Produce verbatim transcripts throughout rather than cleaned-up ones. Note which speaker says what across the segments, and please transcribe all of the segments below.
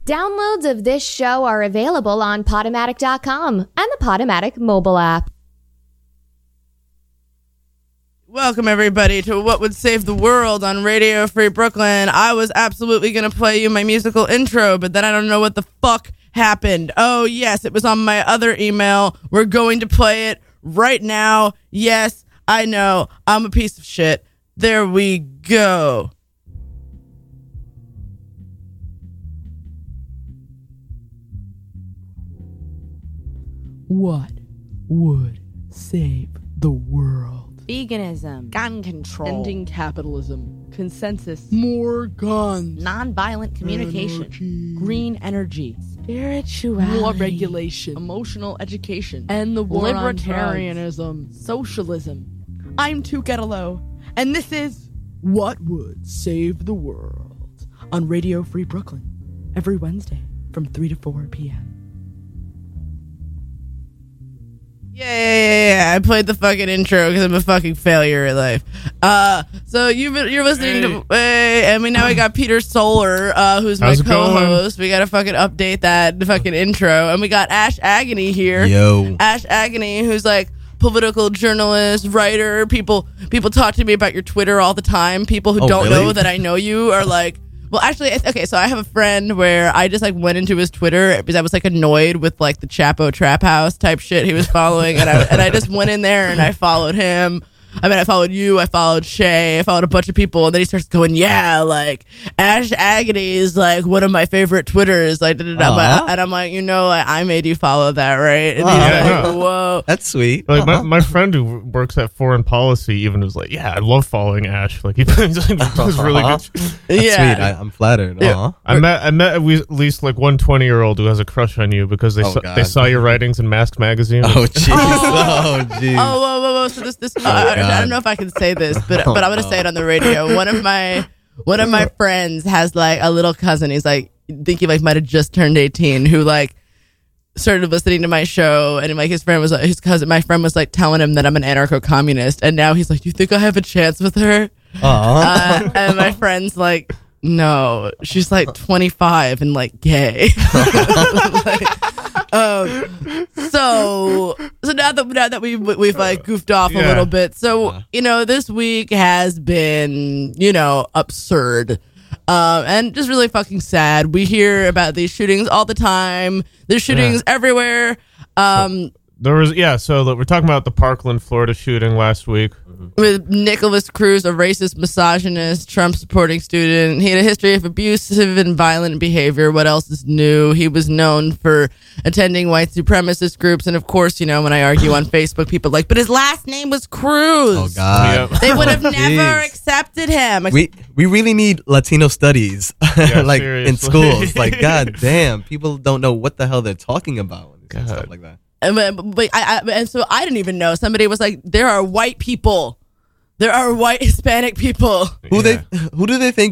Speaker 1: Downloads of this show are available on Podomatic dot com and the Podomatic mobile app.
Speaker 2: Welcome, everybody, to What Would Save the World on Radio Free Brooklyn. I was absolutely going to play you my musical intro, but then I don't know what the fuck happened. Oh, yes, it was on my other email. We're going to play it right now. Yes, I know. I'm a piece of shit. There we go. What would save the world?
Speaker 3: Veganism, gun control,
Speaker 2: Ending capitalism,
Speaker 3: consensus,
Speaker 2: more guns,
Speaker 3: nonviolent communication,
Speaker 2: energy.
Speaker 3: green energy, spirituality,
Speaker 2: more regulation,
Speaker 3: emotional education,
Speaker 2: and the war on
Speaker 3: libertarianism,
Speaker 2: drugs. Socialism. I'm Tukettalo, and this is What Would Save the World on Radio Free Brooklyn every Wednesday from three to four p.m. Yeah, yeah, yeah, yeah. I played the fucking intro because I'm a fucking failure at life. Uh, so you've been, you're listening hey. to, hey, and we now we got Peter Solar, uh, who's
Speaker 4: How's
Speaker 2: my co-host. We gotta fucking update that fucking intro, and we got Ash Agony here.
Speaker 4: Yo,
Speaker 2: Ash Agony, who's like political journalist, writer. People, people talk to me about your Twitter all the time. People who
Speaker 4: oh,
Speaker 2: don't
Speaker 4: really?
Speaker 2: know that I know you are like. Well, actually, okay, so I have a friend where I just, like, went into his Twitter because I was, like, annoyed with, like, the Chapo Trap House type shit he was following, and I and I just went in there and I followed him. I mean, I followed you, I followed Shay, I followed a bunch of people, and then he starts going, yeah, like, Ash Agony is, like, one of my favorite Twitters, like, uh-huh. and I'm like, you know, like, I made you follow that, right? And
Speaker 4: uh-huh.
Speaker 2: he's
Speaker 4: yeah,
Speaker 2: like,
Speaker 4: no.
Speaker 2: whoa.
Speaker 4: That's sweet.
Speaker 5: Like,
Speaker 4: uh-huh.
Speaker 5: my, my friend who works at Foreign Policy even was like, yeah, I love following Ash. Like, he does really good shit.
Speaker 4: That's
Speaker 2: yeah.
Speaker 4: sweet. I, I'm flattered.
Speaker 2: Yeah.
Speaker 4: Uh-huh.
Speaker 5: I met I met at least like one twenty-year-old who has a crush on you because they
Speaker 4: Oh,
Speaker 5: saw,
Speaker 4: God.
Speaker 5: they saw your writings in Mask Magazine.
Speaker 4: Oh, jeez. Oh, jeez.
Speaker 2: Oh, whoa, whoa, whoa. So this, this, uh, I, I don't know if I can say this, but
Speaker 4: Oh,
Speaker 2: but I'm gonna
Speaker 4: no.
Speaker 2: say it on the radio. One of my one of my friends has like a little cousin. He's like, I think he like might have just turned eighteen. Who like started listening to my show, and like his friend was like, his cousin, my friend was like telling him that I'm an anarcho-communist, and now he's like, you think I have a chance with her?
Speaker 4: Uh-huh.
Speaker 2: Uh, and my friend's like, no, she's like twenty-five and like gay. like, um, so so now that now that we we've like goofed off a
Speaker 5: Yeah.
Speaker 2: little bit, so
Speaker 4: Yeah.
Speaker 2: you know this week has been you know absurd. Um, and just really fucking sad. We hear about these shootings all the time. There's shootings
Speaker 5: Yeah.
Speaker 2: everywhere. Um,
Speaker 5: There was yeah. So look, we're talking about the Parkland, Florida shooting last week.
Speaker 2: with Nicholas Cruz, a racist, misogynist, Trump-supporting student. He had a history of abusive and violent behavior. What else is new? He was known for attending white supremacist groups. And, of course, you know, when I argue on Facebook, people are like, but his last name was Cruz.
Speaker 4: Oh, God.
Speaker 5: Yep.
Speaker 2: They would have never
Speaker 4: Jeez.
Speaker 2: accepted him.
Speaker 4: We we really need Latino studies,
Speaker 5: Yeah,
Speaker 4: like in
Speaker 5: seriously.
Speaker 4: schools. Like, God damn, people don't know what the hell they're talking about and
Speaker 5: God.
Speaker 4: stuff like that.
Speaker 2: And, but, but I, I, and so I didn't even know. Somebody was like, there are white people. There are white Hispanic people.
Speaker 4: Who
Speaker 5: Yeah.
Speaker 4: they who do they think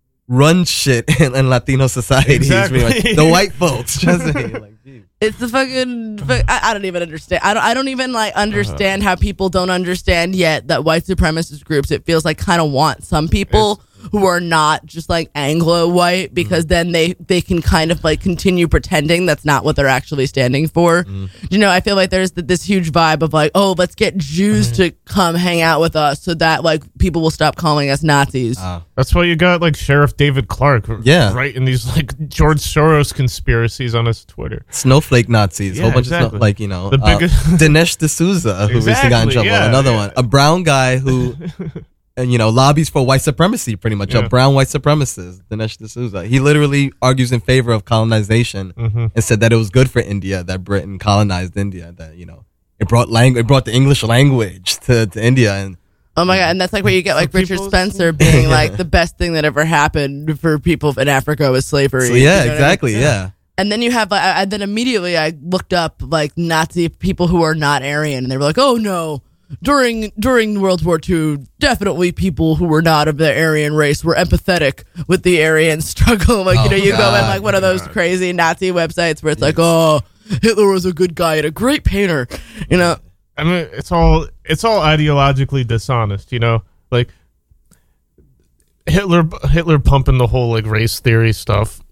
Speaker 4: run shit in, in Latino society?
Speaker 5: Exactly.
Speaker 4: Like, the white folks. Just saying, like, geez.
Speaker 2: It's the fucking. fuck- I, I don't even understand. I don't. I don't even like understand how people don't understand yet that white supremacist groups. It feels like kind of want some people who are not just like Anglo white because then they they can kind of like continue pretending that's not what they're actually standing for. You know, I feel like there's th- this huge vibe of like, oh, let's get Jews to come hang out with us so that like people will stop calling us Nazis.
Speaker 4: Ah.
Speaker 5: That's why you got like Sheriff David Clark,
Speaker 4: Yeah.
Speaker 5: writing these like George Soros conspiracies on his Twitter.
Speaker 4: Snowflake Nazis,
Speaker 5: Yeah,
Speaker 4: whole bunch
Speaker 5: exactly.
Speaker 4: of snow, like you know,
Speaker 5: The
Speaker 4: uh,
Speaker 5: biggest-
Speaker 4: Dinesh D'Souza, who recently got in
Speaker 5: Exactly,
Speaker 4: trouble.
Speaker 5: yeah,
Speaker 4: Another
Speaker 5: yeah.
Speaker 4: one, a brown guy who, and you know, lobbies for white supremacy, pretty much
Speaker 5: Yeah.
Speaker 4: a brown white supremacist. Dinesh D'Souza. He literally argues in favor of colonization
Speaker 5: Mm-hmm.
Speaker 4: and said that it was good for India that Britain colonized India. That you know, it brought language, it brought the English language to, to India, and
Speaker 2: Oh my god! And that's like where you get like
Speaker 5: For
Speaker 2: Richard
Speaker 5: people-
Speaker 2: Spencer being like the best thing that ever happened for people in Africa was slavery.
Speaker 4: so
Speaker 2: You
Speaker 4: yeah,
Speaker 2: know what I mean?
Speaker 4: exactly, yeah.
Speaker 2: And then you have, like, I, I- then immediately I looked up like Nazi people who are not Aryan, and they were like, "Oh no, during during World War Two, definitely people who were not of the Aryan race were empathetic with the Aryan struggle." Like, you know,
Speaker 4: Oh,
Speaker 2: you go in
Speaker 4: God.
Speaker 2: like one of those crazy Nazi websites where it's like, "Oh, Hitler was a good guy and a great painter," you know.
Speaker 5: I mean, it's all it's all ideologically dishonest, you know. Like Hitler, Hitler pumping the whole like race theory stuff.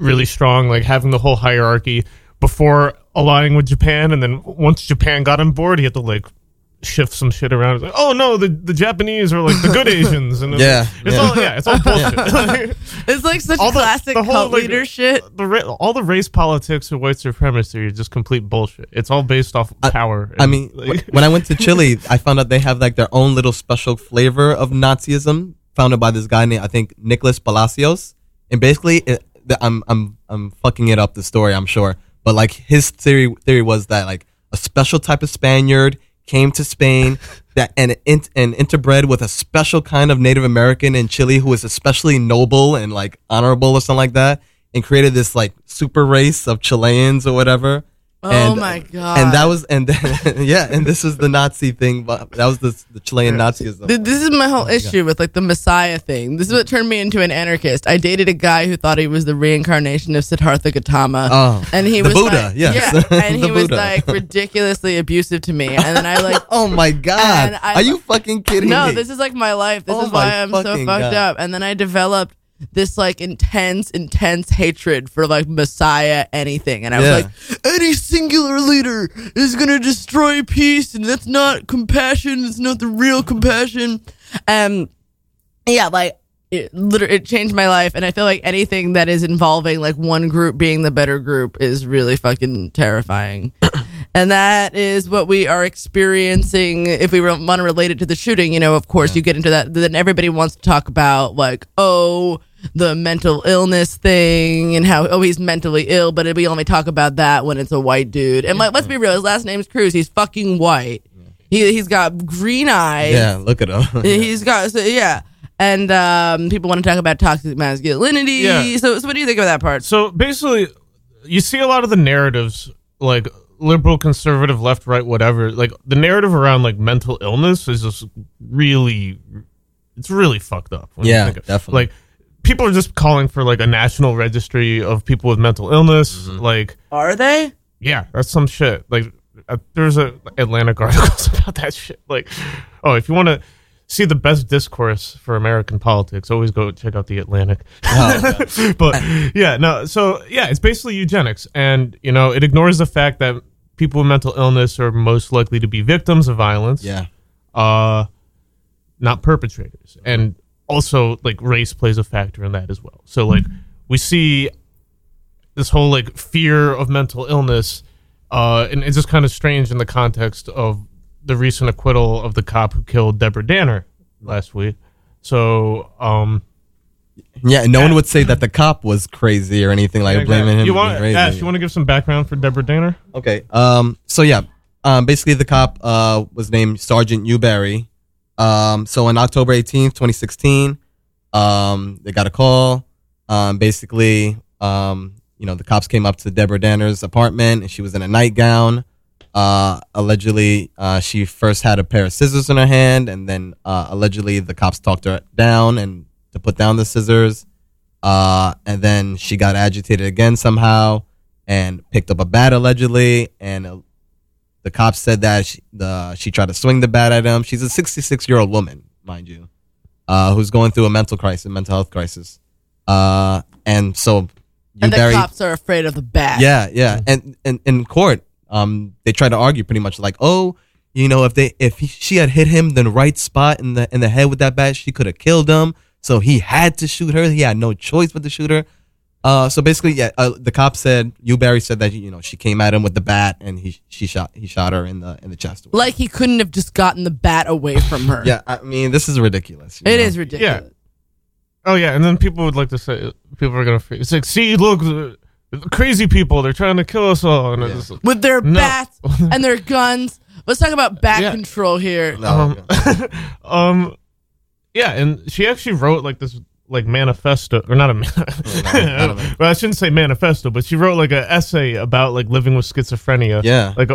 Speaker 5: really strong, like having the whole hierarchy before aligning with Japan, and then once Japan got on board, he had to like shift some shit around. It's like, oh no, the, the Japanese are like the good Asians, and it's,
Speaker 4: Yeah,
Speaker 5: it's
Speaker 4: yeah.
Speaker 5: all yeah, it's all bullshit.
Speaker 2: It's like such
Speaker 5: All the-
Speaker 2: classic
Speaker 5: the whole,
Speaker 2: cult
Speaker 5: like,
Speaker 2: leader shit.
Speaker 5: the ra- all the race politics of white supremacy are just complete bullshit. It's all based off
Speaker 4: I-
Speaker 5: power.
Speaker 4: I
Speaker 5: and,
Speaker 4: mean,
Speaker 5: like-
Speaker 4: wh- when I went to Chile, I found out they have like their own little special flavor of Nazism, founded by this guy named I think Nicolas Palacios. And basically, it, the, I'm I'm I'm fucking it up the story, I'm sure, but like his theory theory was that like a special type of Spaniard came to Spain that and in, and interbred with a special kind of Native American in Chile who was especially noble and like honorable or something like that, and created this like super race of Chileans or whatever.
Speaker 2: Oh
Speaker 4: And-
Speaker 2: my god!
Speaker 4: And that was, and then, yeah, and this was the Nazi thing, but that was the, the Chilean Nazism.
Speaker 2: Th- This is my whole issue with like the Messiah thing. This is what turned me into an anarchist. I dated a guy who thought he was the reincarnation of Siddhartha Gautama,
Speaker 4: Oh.
Speaker 2: and he
Speaker 4: The
Speaker 2: was
Speaker 4: Buddha,
Speaker 2: like,
Speaker 4: yes.
Speaker 2: yeah, and
Speaker 4: The
Speaker 2: he was
Speaker 4: Buddha.
Speaker 2: like ridiculously abusive to me. And then I like,
Speaker 4: Oh my God.
Speaker 2: And I-
Speaker 4: Are you fucking kidding
Speaker 2: no,
Speaker 4: me?
Speaker 2: this is like my life. This
Speaker 4: Oh
Speaker 2: is why
Speaker 4: my
Speaker 2: I'm so
Speaker 4: fucking
Speaker 2: fucked
Speaker 4: God.
Speaker 2: up. And then I developed this like intense, intense hatred for like Messiah anything. And I
Speaker 4: Yeah.
Speaker 2: was like, any singular leader is gonna destroy peace, and that's not compassion. It's not the real compassion. Um, yeah, like it literally it changed my life, and I feel like anything that is involving like one group being the better group is really fucking terrifying. And that is what we are experiencing. If we want to relate it to the shooting, you know, of course, you get into that. Then everybody wants to talk about like, oh, the mental illness thing and how, oh, he's mentally ill, but we only talk about that when it's a white dude. And like, let's be real, his last name's Cruz. He's fucking white. He, he's got green eyes.
Speaker 4: Yeah, look at him.
Speaker 2: He's got, so, yeah. And um, people want to talk about toxic masculinity.
Speaker 5: Yeah.
Speaker 2: So, so what do you think of that part?
Speaker 5: So basically, you see a lot of the narratives, like liberal, conservative, left, right, whatever. Like the narrative around like mental illness is just really, it's really fucked up. when you
Speaker 4: Yeah,
Speaker 5: think of-
Speaker 4: definitely.
Speaker 5: Like people are just calling for like a national registry of people with mental illness.
Speaker 4: Mm-hmm.
Speaker 5: Like,
Speaker 2: Are they?
Speaker 5: yeah, that's some shit. Like uh, there's a Atlantic articles about that shit. Like, oh, if you want to see the best discourse for American politics, always go check out the Atlantic.
Speaker 4: Oh,
Speaker 5: But yeah, no, so yeah, it's basically eugenics, and you know, it ignores the fact that people with mental illness are most likely to be victims of violence,
Speaker 4: yeah.
Speaker 5: uh, not perpetrators, and also like race plays a factor in that as well. So like we see this whole like fear of mental illness, uh, and it's just kind of strange in the context of the recent acquittal of the cop who killed Deborah Danner last week. So, um,
Speaker 4: Yeah, no one would say that the cop was crazy or anything like blaming him.
Speaker 5: You
Speaker 4: for
Speaker 5: want,
Speaker 4: being crazy.
Speaker 5: Ash, you want to give some background for Deborah Danner?
Speaker 4: Okay. Um. So yeah. Um. Basically, the cop uh was named Sergeant Newberry. Um. So on October eighteenth, twenty sixteen, um, they got a call. Um. Basically, um, you know, the cops came up to Deborah Danner's apartment, and she was in a nightgown. Uh. Allegedly, uh, she first had a pair of scissors in her hand, and then uh, allegedly the cops talked her down and to put down the scissors. Uh. And then she got agitated again somehow and picked up a bat allegedly, and uh, the cops said that she, the she tried to swing the bat at him. She's a sixty-six year old woman, mind you, uh, who's going through a mental crisis, mental health crisis. Uh, and so
Speaker 2: And the
Speaker 4: Newberry,
Speaker 2: cops are afraid of the bat.
Speaker 4: yeah, yeah, and, and in court, um, they tried to argue pretty much like, oh, you know, if they if he, she had hit him in the right spot in the in the head with that bat, she could have killed him. So he had to shoot her. He had no choice but to shoot her. Uh, so basically, yeah, uh, the cop said Newberry said that you know she came at him with the bat and he she shot he shot her in the in the chest.
Speaker 2: Like he couldn't have just gotten the bat away from her.
Speaker 4: Yeah, I mean this is ridiculous. you
Speaker 2: It
Speaker 4: know?
Speaker 2: is ridiculous.
Speaker 5: Oh yeah, and then people would like to say, people are gonna, it's like, see, look, the, the crazy people, they're trying to kill us all, and
Speaker 4: Yeah.
Speaker 5: it's like,
Speaker 2: With their
Speaker 5: No.
Speaker 2: bats and their guns. Let's talk about bat
Speaker 5: Yeah.
Speaker 2: control here.
Speaker 4: No,
Speaker 5: um,
Speaker 4: okay.
Speaker 5: um, yeah, and she actually wrote like this like manifesto, or not a man-
Speaker 4: not a man-
Speaker 5: well, I shouldn't say manifesto, but she wrote like an essay about like living with schizophrenia.
Speaker 4: Yeah.
Speaker 5: like a,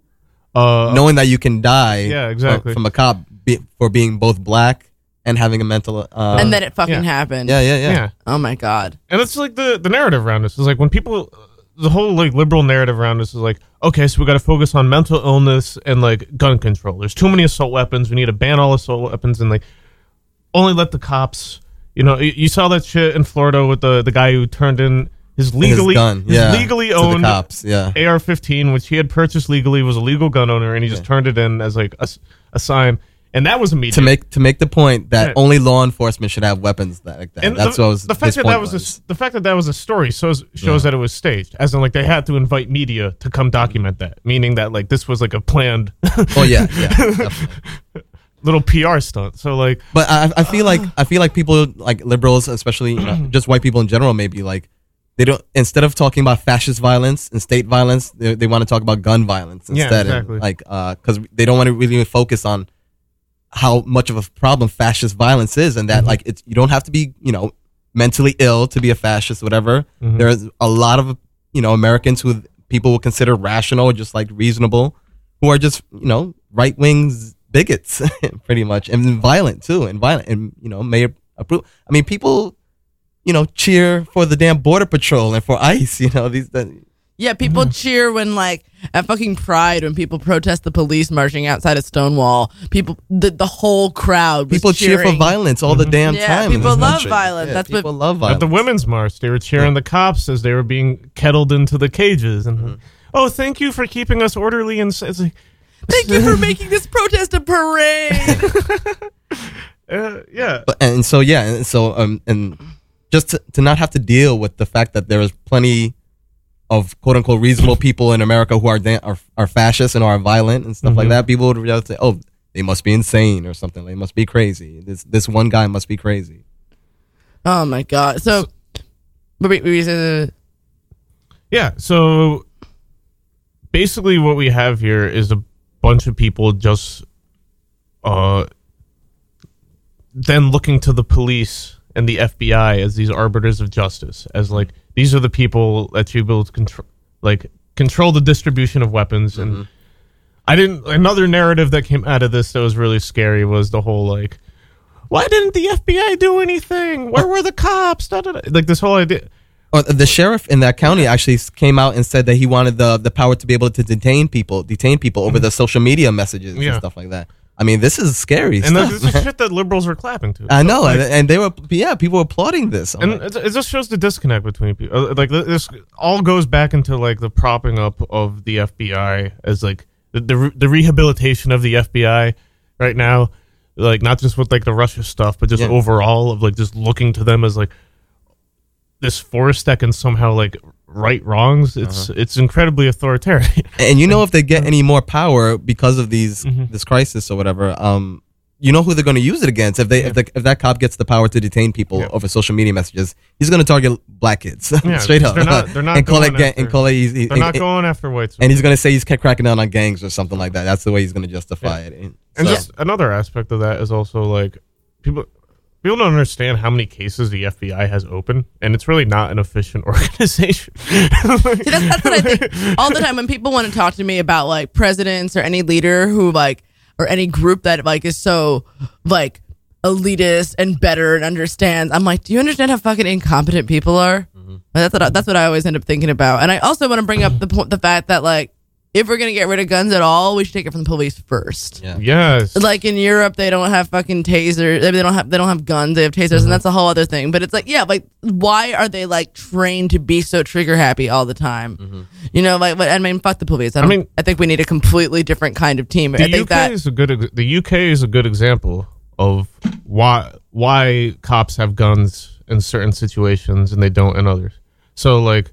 Speaker 5: uh,
Speaker 4: knowing that you can die.
Speaker 5: Yeah,
Speaker 4: from-
Speaker 5: exactly.
Speaker 4: From, a cop be, for being both black and having a mental. Uh,
Speaker 2: And then it fucking
Speaker 5: yeah.
Speaker 2: happened.
Speaker 4: yeah, yeah, yeah,
Speaker 5: yeah.
Speaker 2: Oh my God.
Speaker 5: And it's like the, the narrative around this is like when people, the whole like liberal narrative around this is like, okay, so we got to focus on mental illness and like gun control. There's too many assault weapons. We need to ban all assault weapons and like only let the cops, you know, you, you saw that shit in Florida with the, the guy who turned in his legally
Speaker 4: gun,
Speaker 5: his
Speaker 4: yeah,
Speaker 5: legally
Speaker 4: to the
Speaker 5: owned
Speaker 4: cops, yeah.
Speaker 5: A R fifteen, which he had purchased legally, was a legal gun owner, and he just
Speaker 4: Yeah.
Speaker 5: turned it in as like a, s- a sign, and that was immediate.
Speaker 4: to make to make the point that
Speaker 5: Yeah.
Speaker 4: only law enforcement should have weapons that, like that.
Speaker 5: And
Speaker 4: That's
Speaker 5: the,
Speaker 4: what was
Speaker 5: the fact
Speaker 4: his
Speaker 5: that
Speaker 4: point
Speaker 5: that was, A, the fact that that was a story shows shows
Speaker 4: Yeah.
Speaker 5: that it was staged, as in like they had to invite media to come document that, meaning that like this was like a planned
Speaker 4: Oh yeah, yeah. Definitely.
Speaker 5: little P R stunt. So like,
Speaker 4: But I, I feel like I feel like people like liberals, especially you know, just white people in general, maybe like they don't instead of talking about fascist violence and state violence, they, they want to talk about gun violence
Speaker 5: Yeah,
Speaker 4: instead.
Speaker 5: exactly.
Speaker 4: And, like because they don't want to really focus on how much of a problem fascist violence is, and that
Speaker 5: Mm-hmm.
Speaker 4: like it's you don't have to be you know mentally ill to be a fascist, whatever.
Speaker 5: Mhm.
Speaker 4: There's a lot of you know Americans who people will consider rational or just like reasonable, who are just you know right wings bigots, pretty much, and violent too, and violent, and you know may approve. I mean, people, you know, cheer for the damn border patrol and for ICE. You know, these. The,
Speaker 2: Yeah, people cheer when like at fucking Pride when people protest the police marching outside of Stonewall. People, the the whole crowd. Was
Speaker 4: people cheer for
Speaker 2: cheering.
Speaker 4: violence all the damn
Speaker 2: Yeah,
Speaker 4: time. in
Speaker 2: people
Speaker 4: this
Speaker 2: love
Speaker 4: country.
Speaker 2: violence.
Speaker 4: Yeah,
Speaker 2: That's what-
Speaker 4: people love
Speaker 5: at
Speaker 4: violence.
Speaker 5: the women's march, they were cheering the cops as they were being kettled into the cages, and
Speaker 4: Mm-hmm.
Speaker 5: oh, thank you for keeping us orderly and s- it's like,
Speaker 2: Thank you for making this protest a parade.
Speaker 5: uh, yeah.
Speaker 4: But, and so yeah, and so um, and just to, to not have to deal with the fact that there is plenty of quote unquote reasonable people in America who are da- are, are fascists and are violent and stuff like
Speaker 5: Mhm.
Speaker 4: that, people would just say, "Oh, they must be insane or something. They must be crazy. This this one guy must be crazy."
Speaker 2: Oh my god. So, but wait, wait, uh,
Speaker 5: Yeah, so basically what we have here is a bunch of people just uh then looking to the police and the F B I as these arbiters of justice, as like these are the people that should be able to control like control the distribution of weapons. And I didn't another narrative that came out of this that was really scary was the whole like, why didn't the F B I do anything? Where were the cops? Da, da, da. Like this whole idea.
Speaker 4: Or the sheriff in that county actually s- came out and said that he wanted the the power to be able to detain people, detain people over the social media messages
Speaker 5: Yeah.
Speaker 4: and stuff like that. I mean, this is scary
Speaker 5: And
Speaker 4: stuff.
Speaker 5: this is shit that liberals were clapping to.
Speaker 4: I
Speaker 5: So,
Speaker 4: know,
Speaker 5: like,
Speaker 4: and, and they were, yeah, people were applauding this. I'm
Speaker 5: and
Speaker 4: like,
Speaker 5: it, it just shows the disconnect between people. Uh, Like th- this all goes back into like the propping up of the F B I as like the the, re- the rehabilitation of the F B I right now, like not just with like the Russia stuff, but just
Speaker 4: Yeah.
Speaker 5: overall of like just looking to them as like this force that can somehow like right wrongs. It's
Speaker 4: Uh-huh.
Speaker 5: it's incredibly authoritarian.
Speaker 4: and you know, if they get any more power because of these
Speaker 5: Mhm.
Speaker 4: this crisis or whatever, um, you know who they're going to use it against. If they if, the, if that cop gets the power to detain people
Speaker 5: Yeah.
Speaker 4: over social media messages, he's going to target black kids
Speaker 5: Yeah,
Speaker 4: straight up.
Speaker 5: they're not- they're not
Speaker 4: and call it
Speaker 5: going
Speaker 4: ga-
Speaker 5: after-
Speaker 4: and call it he's, he-
Speaker 5: They're not
Speaker 4: and,
Speaker 5: going after whites.
Speaker 4: and he's going to say he's kept cracking down on gangs or something like that. That's the way he's going to justify
Speaker 5: Yeah.
Speaker 4: it. And,
Speaker 5: And
Speaker 4: so-
Speaker 5: just another aspect of that is also like people people don't understand how many cases the F B I has open, and it's really not an efficient organization.
Speaker 2: See, that's, that's what I think all the time when people want to talk to me about like presidents or any leader who like or any group that like is so like elitist and better and understands. I'm like, do you understand how fucking incompetent people are? That's what I, that's what I always end up thinking about. And I also want to bring up the po- the fact that like if we're gonna get rid of guns at all, we should take it from the police first.
Speaker 4: yeah.
Speaker 5: Yes.
Speaker 2: Like in Europe, they don't have fucking tasers. They don't have they don't have guns. They have tasers, and that's a whole other thing. But it's like, yeah, like why are they like trained to be so trigger happy all the time? You know, like, but I mean, fuck the police. I,
Speaker 5: I
Speaker 2: don't,
Speaker 5: mean-
Speaker 2: I think we need a completely different kind of team.
Speaker 5: the
Speaker 2: I think
Speaker 5: U K
Speaker 2: that
Speaker 5: is a good. ex- The U K is a good example of why why cops have guns in certain situations and they don't in others. So like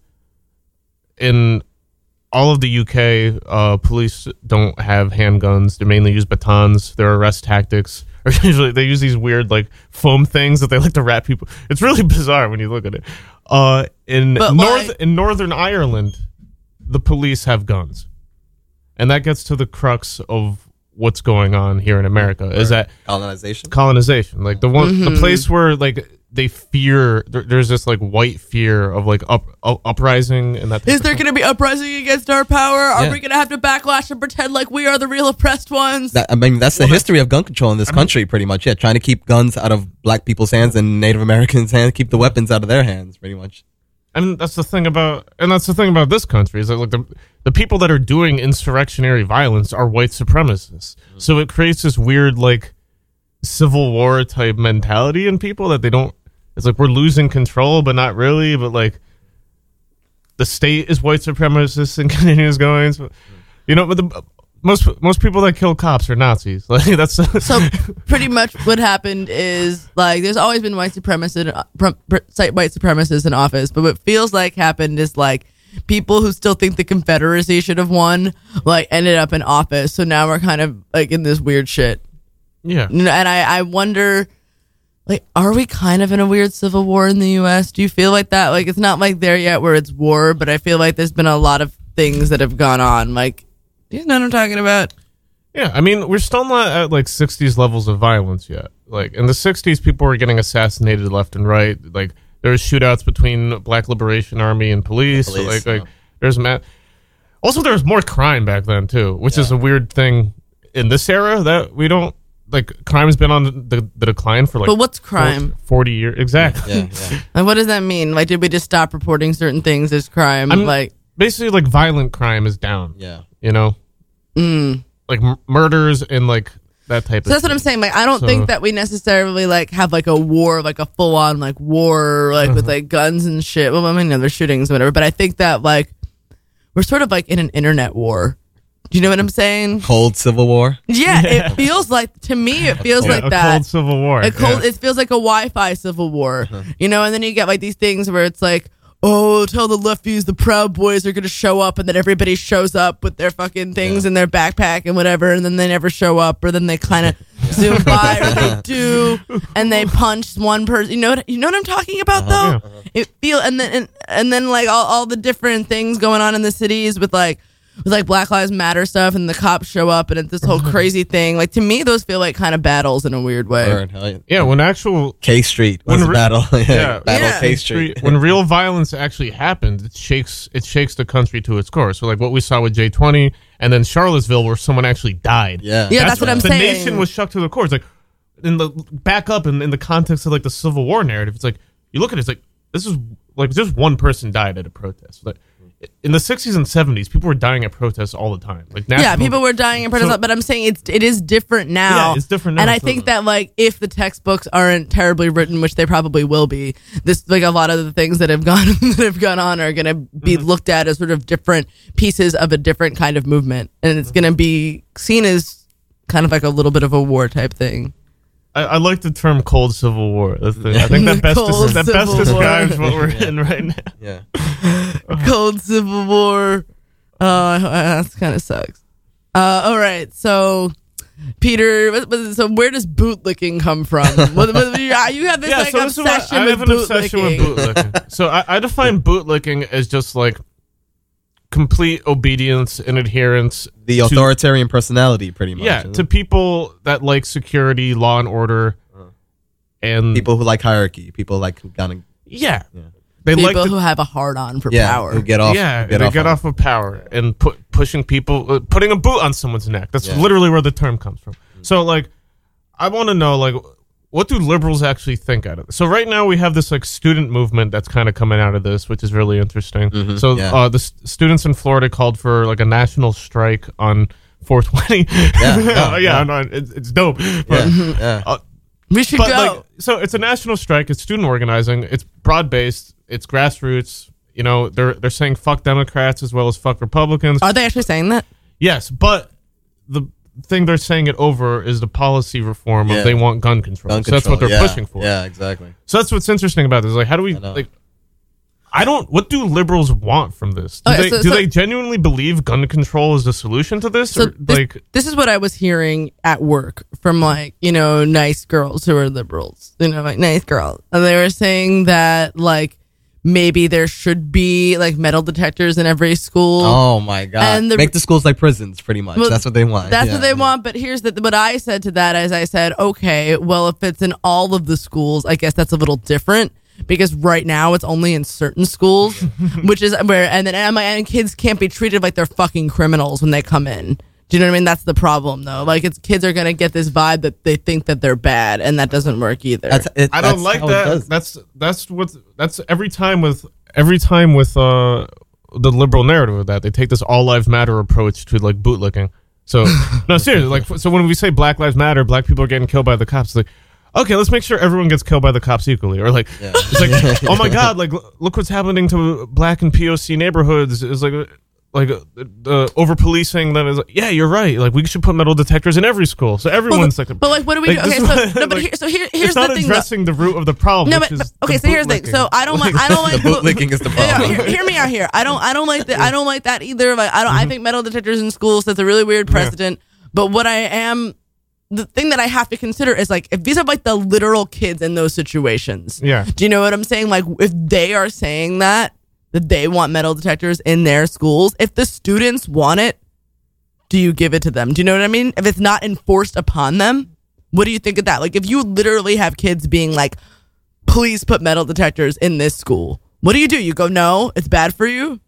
Speaker 5: in all of the U K, uh, police don't have handguns. They mainly use batons. Their arrest tactics are usually they use these weird like foam things that they like to wrap people. It's really bizarre when you look at it. Uh, in
Speaker 2: But
Speaker 5: North
Speaker 2: why-
Speaker 5: in Northern Ireland, the police have guns, and that gets to the crux of what's going on here in America. Is that
Speaker 4: colonization.
Speaker 5: colonization? Like the one,
Speaker 2: Mm-hmm.
Speaker 5: the place where like they fear. There, there's this like white fear of like up, up uprising and that. type
Speaker 2: is
Speaker 5: of
Speaker 2: there
Speaker 5: stuff.
Speaker 2: going to be uprising against our power? Are
Speaker 4: Yeah.
Speaker 2: we going to have to backlash and pretend like we are the real oppressed ones?
Speaker 4: That, I mean, that's the history of gun control in this country, pretty much. Yeah, trying to keep guns out of black people's hands and Native Americans' hands, keep the weapons out of their hands, pretty much.
Speaker 5: And that's the thing about, and that's the thing about this country is that like the the people that are doing insurrectionary violence are white supremacists. So it creates this weird like civil war type mentality in people that they don't. It's like we're losing control, but not really. But like the state is white supremacist and continues going. So, you know, but the most most people that kill cops are Nazis. Like that's
Speaker 2: So pretty much what happened is like there's always been white supremacists, uh, pre- pre- white supremacists in office, but what feels like happened is like people who still think the Confederacy should have won like ended up in office. So now we're kind of like in this weird shit.
Speaker 5: yeah.
Speaker 2: And I, I wonder, like, are we kind of in a weird civil war in the U S? Do you feel like that? Like, it's not like there yet where it's war, but I feel like there's been a lot of things that have gone on. Like, do you know what I'm talking about?
Speaker 5: Yeah, I mean, we're still not at like sixties levels of violence yet. Like in the sixties, people were getting assassinated left and right. Like there was shootouts between Black Liberation Army and police.
Speaker 4: Police,
Speaker 5: like,
Speaker 4: yeah.
Speaker 5: like there's ma- also there was more crime back then too, which is a weird thing in this era that we don't like. Crime has been on the, the decline for like.
Speaker 2: But what's crime?
Speaker 5: forty years exactly.
Speaker 4: Yeah, yeah.
Speaker 2: Like, what does that mean? Like, did we just stop reporting certain things as crime?
Speaker 5: I'm-
Speaker 2: like,
Speaker 5: Basically, like violent crime is down.
Speaker 4: Yeah.
Speaker 5: You know,
Speaker 2: mm.
Speaker 5: like m- murders and like that type
Speaker 2: So
Speaker 5: of.
Speaker 2: that's what I'm saying. Like, I don't
Speaker 5: So-
Speaker 2: think that we necessarily like have like a war, like a full on like war, like with like guns and shit. Well, I mean, no, there's shootings, or whatever. But I think that like we're sort of like in an internet war. Do you know what I'm saying?
Speaker 4: Cold Civil War.
Speaker 2: Yeah, it feels like to me, it feels
Speaker 5: Yeah,
Speaker 2: like
Speaker 5: a
Speaker 2: that.
Speaker 5: cold civil war.
Speaker 2: A cold.
Speaker 5: yeah.
Speaker 2: It feels like a Wi-Fi civil war, you know. And then you get like these things where it's like, oh, tell the lefties the Proud Boys are gonna show up, and then everybody shows up with their fucking things in their backpack and whatever, and then they never show up, or then they kind of zoom by, or they do, and they punch one person. You know, what, you know what I'm talking about, though. It feel and then and, and then like all, all the different things going on in the cities with like. With like Black Lives Matter stuff, and the cops show up, and it's this whole crazy thing. Like to me, those feel like kind of battles in a weird way.
Speaker 4: Word, hell yeah.
Speaker 5: Yeah, when actual
Speaker 4: K Street was
Speaker 5: When
Speaker 4: a
Speaker 5: re-
Speaker 4: battle. yeah,
Speaker 5: yeah.
Speaker 4: battle
Speaker 2: Yeah.
Speaker 4: K Street.
Speaker 5: when real violence actually happens, it shakes it shakes the country to its core. So like what we saw with J twenty and then Charlottesville, where someone actually died.
Speaker 4: Yeah,
Speaker 2: Yeah, that's what I'm
Speaker 5: the
Speaker 2: saying.
Speaker 5: nation was shook to the core. It's like in the back up in, in the context of like the Civil War narrative. It's like you look at it, it's like this is like just one person died at a protest. Like in the sixties and seventies, people were dying at protests all the time. Like
Speaker 2: Yeah,
Speaker 5: national-
Speaker 2: people were dying in protest,
Speaker 5: So-
Speaker 2: but I'm saying it's it is different now.
Speaker 5: Yeah, it's different now,
Speaker 2: And I
Speaker 5: so-
Speaker 2: think that like if the textbooks aren't terribly written, which they probably will be, this like a lot of the things that have gone that have gone on are going to be
Speaker 5: Mm-hmm.
Speaker 2: looked at as sort of different pieces of a different kind of movement, and it's going to be seen as kind of like a little bit of a war type thing.
Speaker 5: I, I like the term "cold civil war." That's the, I think that best
Speaker 2: Cold
Speaker 5: that best
Speaker 2: Civil
Speaker 5: describes
Speaker 2: War.
Speaker 5: what we're in right now.
Speaker 4: yeah.
Speaker 2: Cold Civil War. Uh, that kind of sucks. Uh, all right, so Peter, what- what- so where does bootlicking come from? What- what- you you have this
Speaker 5: Yeah,
Speaker 2: like
Speaker 5: so this is what-
Speaker 2: obsession
Speaker 5: I
Speaker 2: with
Speaker 5: have an obsession with
Speaker 2: bootlicking.
Speaker 5: bootlicking. So I, I define bootlicking as just like complete obedience and adherence.
Speaker 4: The
Speaker 5: to-
Speaker 4: authoritarian personality, pretty much.
Speaker 5: Yeah,
Speaker 4: isn't
Speaker 5: to
Speaker 4: it?
Speaker 5: people that like security, law and order, and
Speaker 4: people who like hierarchy, people like who kind of
Speaker 5: yeah,
Speaker 4: Yeah.
Speaker 5: they
Speaker 2: People
Speaker 5: like
Speaker 2: who
Speaker 5: to,
Speaker 2: have a hard on for
Speaker 4: yeah,
Speaker 2: power.
Speaker 4: who get off.
Speaker 5: yeah,
Speaker 4: who get
Speaker 5: they
Speaker 4: off
Speaker 5: get
Speaker 4: on-
Speaker 5: off of power and put pushing people, uh, putting a boot on someone's neck. That's
Speaker 4: Yeah.
Speaker 5: literally where the term comes from. So like, I want to know like. What do liberals actually think out of this? So right now we have this like student movement that's kind of coming out of this, which is really interesting.
Speaker 4: Mhm,
Speaker 5: so
Speaker 4: yeah.
Speaker 5: uh, the s- students in Florida called for like a national strike on four twenty.
Speaker 4: Yeah,
Speaker 5: yeah,
Speaker 4: yeah.
Speaker 5: no, it's, it's dope.
Speaker 4: Yeah,
Speaker 5: But,
Speaker 4: yeah.
Speaker 5: uh,
Speaker 2: We should
Speaker 5: but
Speaker 2: go.
Speaker 5: like, so it's a national strike. It's student organizing. It's broad based. It's grassroots. You know, they're they're saying fuck Democrats as well as fuck Republicans.
Speaker 2: Are they actually saying that?
Speaker 5: Yes, but the thing they're saying it over is the policy reform
Speaker 4: Yeah.
Speaker 5: of they want gun control.
Speaker 4: Gun
Speaker 5: so that's what
Speaker 4: control,
Speaker 5: they're
Speaker 4: yeah,
Speaker 5: pushing for.
Speaker 4: Yeah, exactly.
Speaker 5: So that's what's interesting about this. Like, how do we
Speaker 4: I know.
Speaker 5: like? I don't. What do liberals want from this? Do
Speaker 2: Okay,
Speaker 5: they
Speaker 2: so-
Speaker 5: do
Speaker 2: so-
Speaker 5: they genuinely believe gun control is the solution to this?
Speaker 2: So
Speaker 5: or
Speaker 2: this,
Speaker 5: like,
Speaker 2: this is what I was hearing at work from like, you know, nice girls who are liberals, you know, like nice girls. And they were saying that like maybe there should be like metal detectors in every school.
Speaker 4: Oh my god!
Speaker 2: And the-
Speaker 4: Make the schools like prisons, pretty much.
Speaker 2: Well,
Speaker 4: That's what they want.
Speaker 2: That's
Speaker 4: Yeah.
Speaker 2: what they want. But here's the, what I said to that is I said, okay, well, if it's in all of the schools, I guess that's a little different because right now it's only in certain schools, which is where, and then and, my, and kids can't be treated like they're fucking criminals when they come in. Do you know what I mean? That's the problem though. Like it's kids are going to get this vibe that they think that they're bad and that doesn't work either.
Speaker 4: That's, it,
Speaker 5: I don't
Speaker 4: that's
Speaker 5: like
Speaker 4: how it
Speaker 5: that.
Speaker 4: does.
Speaker 5: That's that's what that's every time with every time with uh the liberal narrative of that they take this all lives matter approach to like bootlicking. So no, seriously, like so when we say Black Lives Matter, black people are getting killed by the cops. Like, okay, let's make sure everyone gets killed by the cops equally, or like,
Speaker 4: Yeah.
Speaker 5: it's like, oh my god, like look what's happening to black and P O C neighborhoods. It's like, like uh, uh, over policing them is like, yeah, you're right. Like we should put metal detectors in every school, so everyone's
Speaker 2: well,
Speaker 5: like,
Speaker 2: but like, what do we
Speaker 5: like,
Speaker 2: do? Okay,
Speaker 5: this
Speaker 2: so
Speaker 5: is-
Speaker 2: no, but
Speaker 5: like,
Speaker 2: here, so here, here's
Speaker 5: it's not
Speaker 2: the thing. though.
Speaker 5: addressing the root of the problem.
Speaker 2: No,
Speaker 5: which
Speaker 2: but,
Speaker 5: is
Speaker 2: but- okay.
Speaker 5: the
Speaker 2: So here's the thing.
Speaker 5: bootlicking.
Speaker 2: So I don't like. I don't like
Speaker 4: The bootlicking is the
Speaker 2: Yeah,
Speaker 4: problem.
Speaker 2: hear, hear me out here. I don't. I don't like that. I don't like that either. Like I don't.
Speaker 5: Mm-hmm.
Speaker 2: I think metal detectors in schools. That's a really weird precedent. But what I am, the thing that I have to consider is like if these are like the literal kids in those situations.
Speaker 5: Yeah.
Speaker 2: Do you know what I'm saying? Like if they are saying that that they want metal detectors in their schools, if the students want it, do you give it to them? Do you know what I mean? If it's not enforced upon them, what do you think of that? Like if you literally have kids being like, please put metal detectors in this school. What do you do? You go, no, it's bad for you.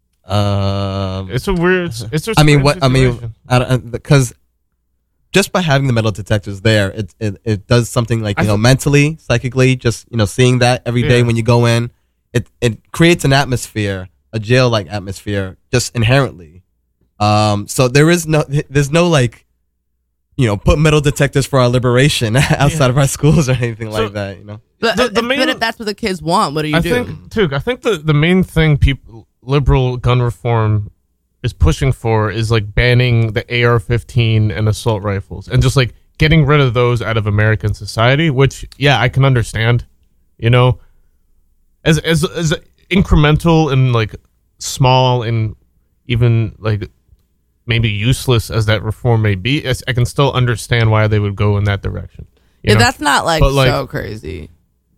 Speaker 4: Um,
Speaker 5: It's a weird. It's a
Speaker 4: I mean,
Speaker 5: strange
Speaker 4: what I mean,
Speaker 5: situation.
Speaker 4: I don't, because just by having the metal detectors there, it it, it does something like you
Speaker 5: I
Speaker 4: know
Speaker 5: th-
Speaker 4: mentally, psychically, just you know seeing that every day
Speaker 5: Yeah.
Speaker 4: when you go in, it it creates an atmosphere, a jail like atmosphere, just inherently. Um, so there is no, there's no like, you know, put metal detectors for our liberation outside of our schools or anything
Speaker 5: So-
Speaker 4: like that. You know,
Speaker 2: But,
Speaker 5: The- the
Speaker 2: if,
Speaker 5: main-
Speaker 2: but if that's what the kids want, what do you
Speaker 5: I
Speaker 2: do?
Speaker 5: think, too, I think the, the main thing people liberal gun reform is pushing for is like banning the A R fifteen and assault rifles and just like getting rid of those out of American society, which yeah, I can understand, you know, as as as incremental and like small and even like maybe useless as that reform may be, as- I can still understand why they would go in that direction. you
Speaker 2: yeah,
Speaker 5: know?
Speaker 2: that's not like,
Speaker 5: But, like-
Speaker 2: so crazy.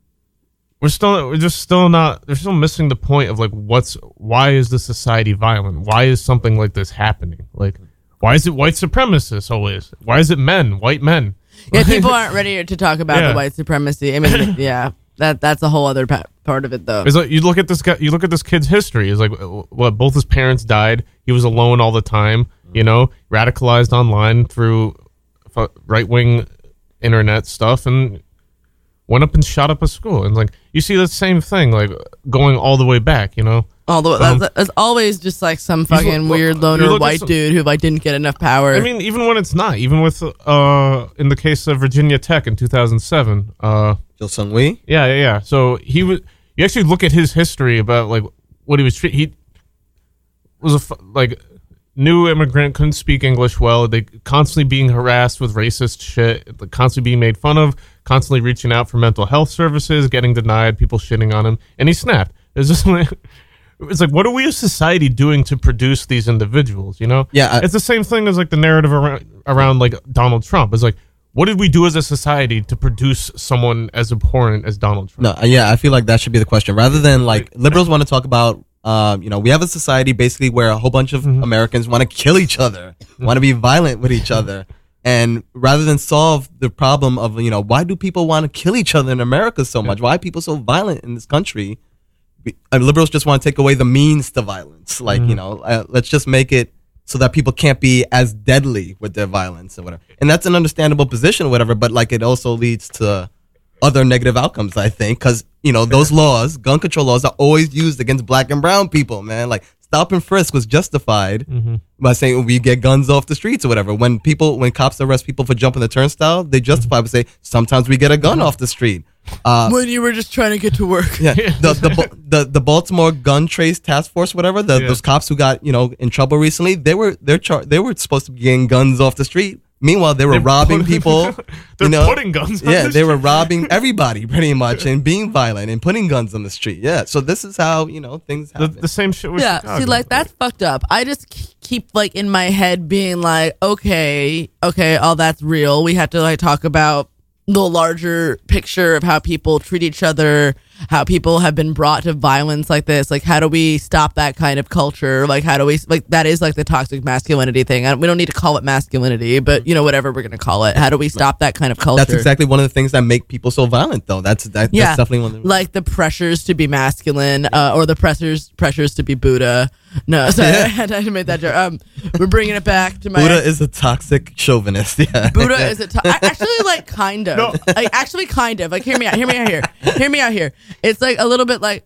Speaker 5: we're still we're just still not they're still missing the point of like what's why is this society violent? Why is something like this happening? Like why is it white supremacists always? Why is it men, white men?
Speaker 2: Yeah, people aren't ready to talk about
Speaker 5: Yeah.
Speaker 2: the white supremacy. I mean, yeah, that that's a whole other pa- part of it, though.
Speaker 5: It's like you look at this guy you look at this kid's history. It's like what both his parents died. He was alone all the time, you know, radicalized online through right wing internet stuff and went up and shot up a school. And like you see the same thing like going all the way back, you know.
Speaker 2: Although
Speaker 5: Um,
Speaker 2: that's, that's always just like some
Speaker 5: look-
Speaker 2: fucking weird
Speaker 5: you
Speaker 2: loner
Speaker 5: look at
Speaker 2: white
Speaker 5: some-
Speaker 2: dude who like didn't get enough power.
Speaker 5: I mean, even when it's not, even with uh, in the case of Virginia Tech in two thousand seven, uh,
Speaker 4: Jill Sung Wee.
Speaker 5: yeah, yeah, yeah. So he was. You actually look at his history about like what he was. Tre- he was a fu- like new immigrant, couldn't speak English well. They constantly being harassed with racist shit, like, constantly being made fun of, constantly reaching out for mental health services, getting denied, people shitting on him, and he snapped. It's just like. It's like, what are we as society doing to produce these individuals? You know,
Speaker 4: Yeah, I-
Speaker 5: it's the same thing as like the narrative around, around like Donald Trump. It's like, what did we do as a society to produce someone as abhorrent as Donald Trump?
Speaker 4: No, uh, yeah, I feel like that should be the question. Rather than like liberals want to talk about, um, you know, we have a society basically where a whole bunch of Americans want to kill each other, want to be violent with each other. And rather than solve the problem of, you know, why do people want to kill each other in America so much? Why are people so violent in this country? We- uh, liberals just want to take away the means to violence. Like, you know, uh, let's just make it so that people can't be as deadly with their violence or whatever. And that's an understandable position or whatever, but like it also leads to other negative outcomes, I think, because, you know, those laws, gun control laws, are always used against black and brown people, man. Like, stop and frisk was justified by saying we get guns off the streets or whatever. When people, when cops arrest people for jumping the turnstile, they justify by saying sometimes we get a gun off the street. Uh,
Speaker 2: when you were just trying to get to work.
Speaker 4: yeah, the, the Ba- the the Baltimore Gun Trace Task Force, whatever, the,
Speaker 5: Yeah.
Speaker 4: those cops who got you know in trouble recently, they were they're char- they were supposed to be getting guns off the street. Meanwhile, they were
Speaker 5: They're
Speaker 4: robbing
Speaker 5: put-
Speaker 4: people.
Speaker 5: They're
Speaker 4: you know?
Speaker 5: putting guns on
Speaker 4: Yeah,
Speaker 5: the
Speaker 4: they were
Speaker 5: street.
Speaker 4: robbing everybody pretty much and being violent and putting guns on the street. Yeah, so this is how you know things
Speaker 5: The,
Speaker 4: happen.
Speaker 5: the same shit with
Speaker 2: Yeah,
Speaker 5: Chicago.
Speaker 2: see, like that's fucked up. I just k- keep like in my head being like, okay, okay, all that's real. We have to like talk about the larger picture of how people treat each other, how people have been brought to violence like this. Like, how do we stop that kind of culture? Like, how do we like that is like the toxic masculinity thing. I, we don't need to call it masculinity, but you know, whatever we're gonna call it. How do we stop that kind of culture?
Speaker 4: That's exactly one of the things that make people so violent, though. That's that,
Speaker 2: Yeah,
Speaker 4: that's definitely one. Of the,
Speaker 2: like the pressures to be masculine, uh, or the pressures pressures to be Buddha. No, sorry, I had to make that joke. Um, we're bringing it back to my
Speaker 4: Buddha is a toxic chauvinist. Yeah,
Speaker 2: Buddha is a to- I actually like kind of like actually kind of like hear me out, hear me out here, hear me out here. It's like a little bit like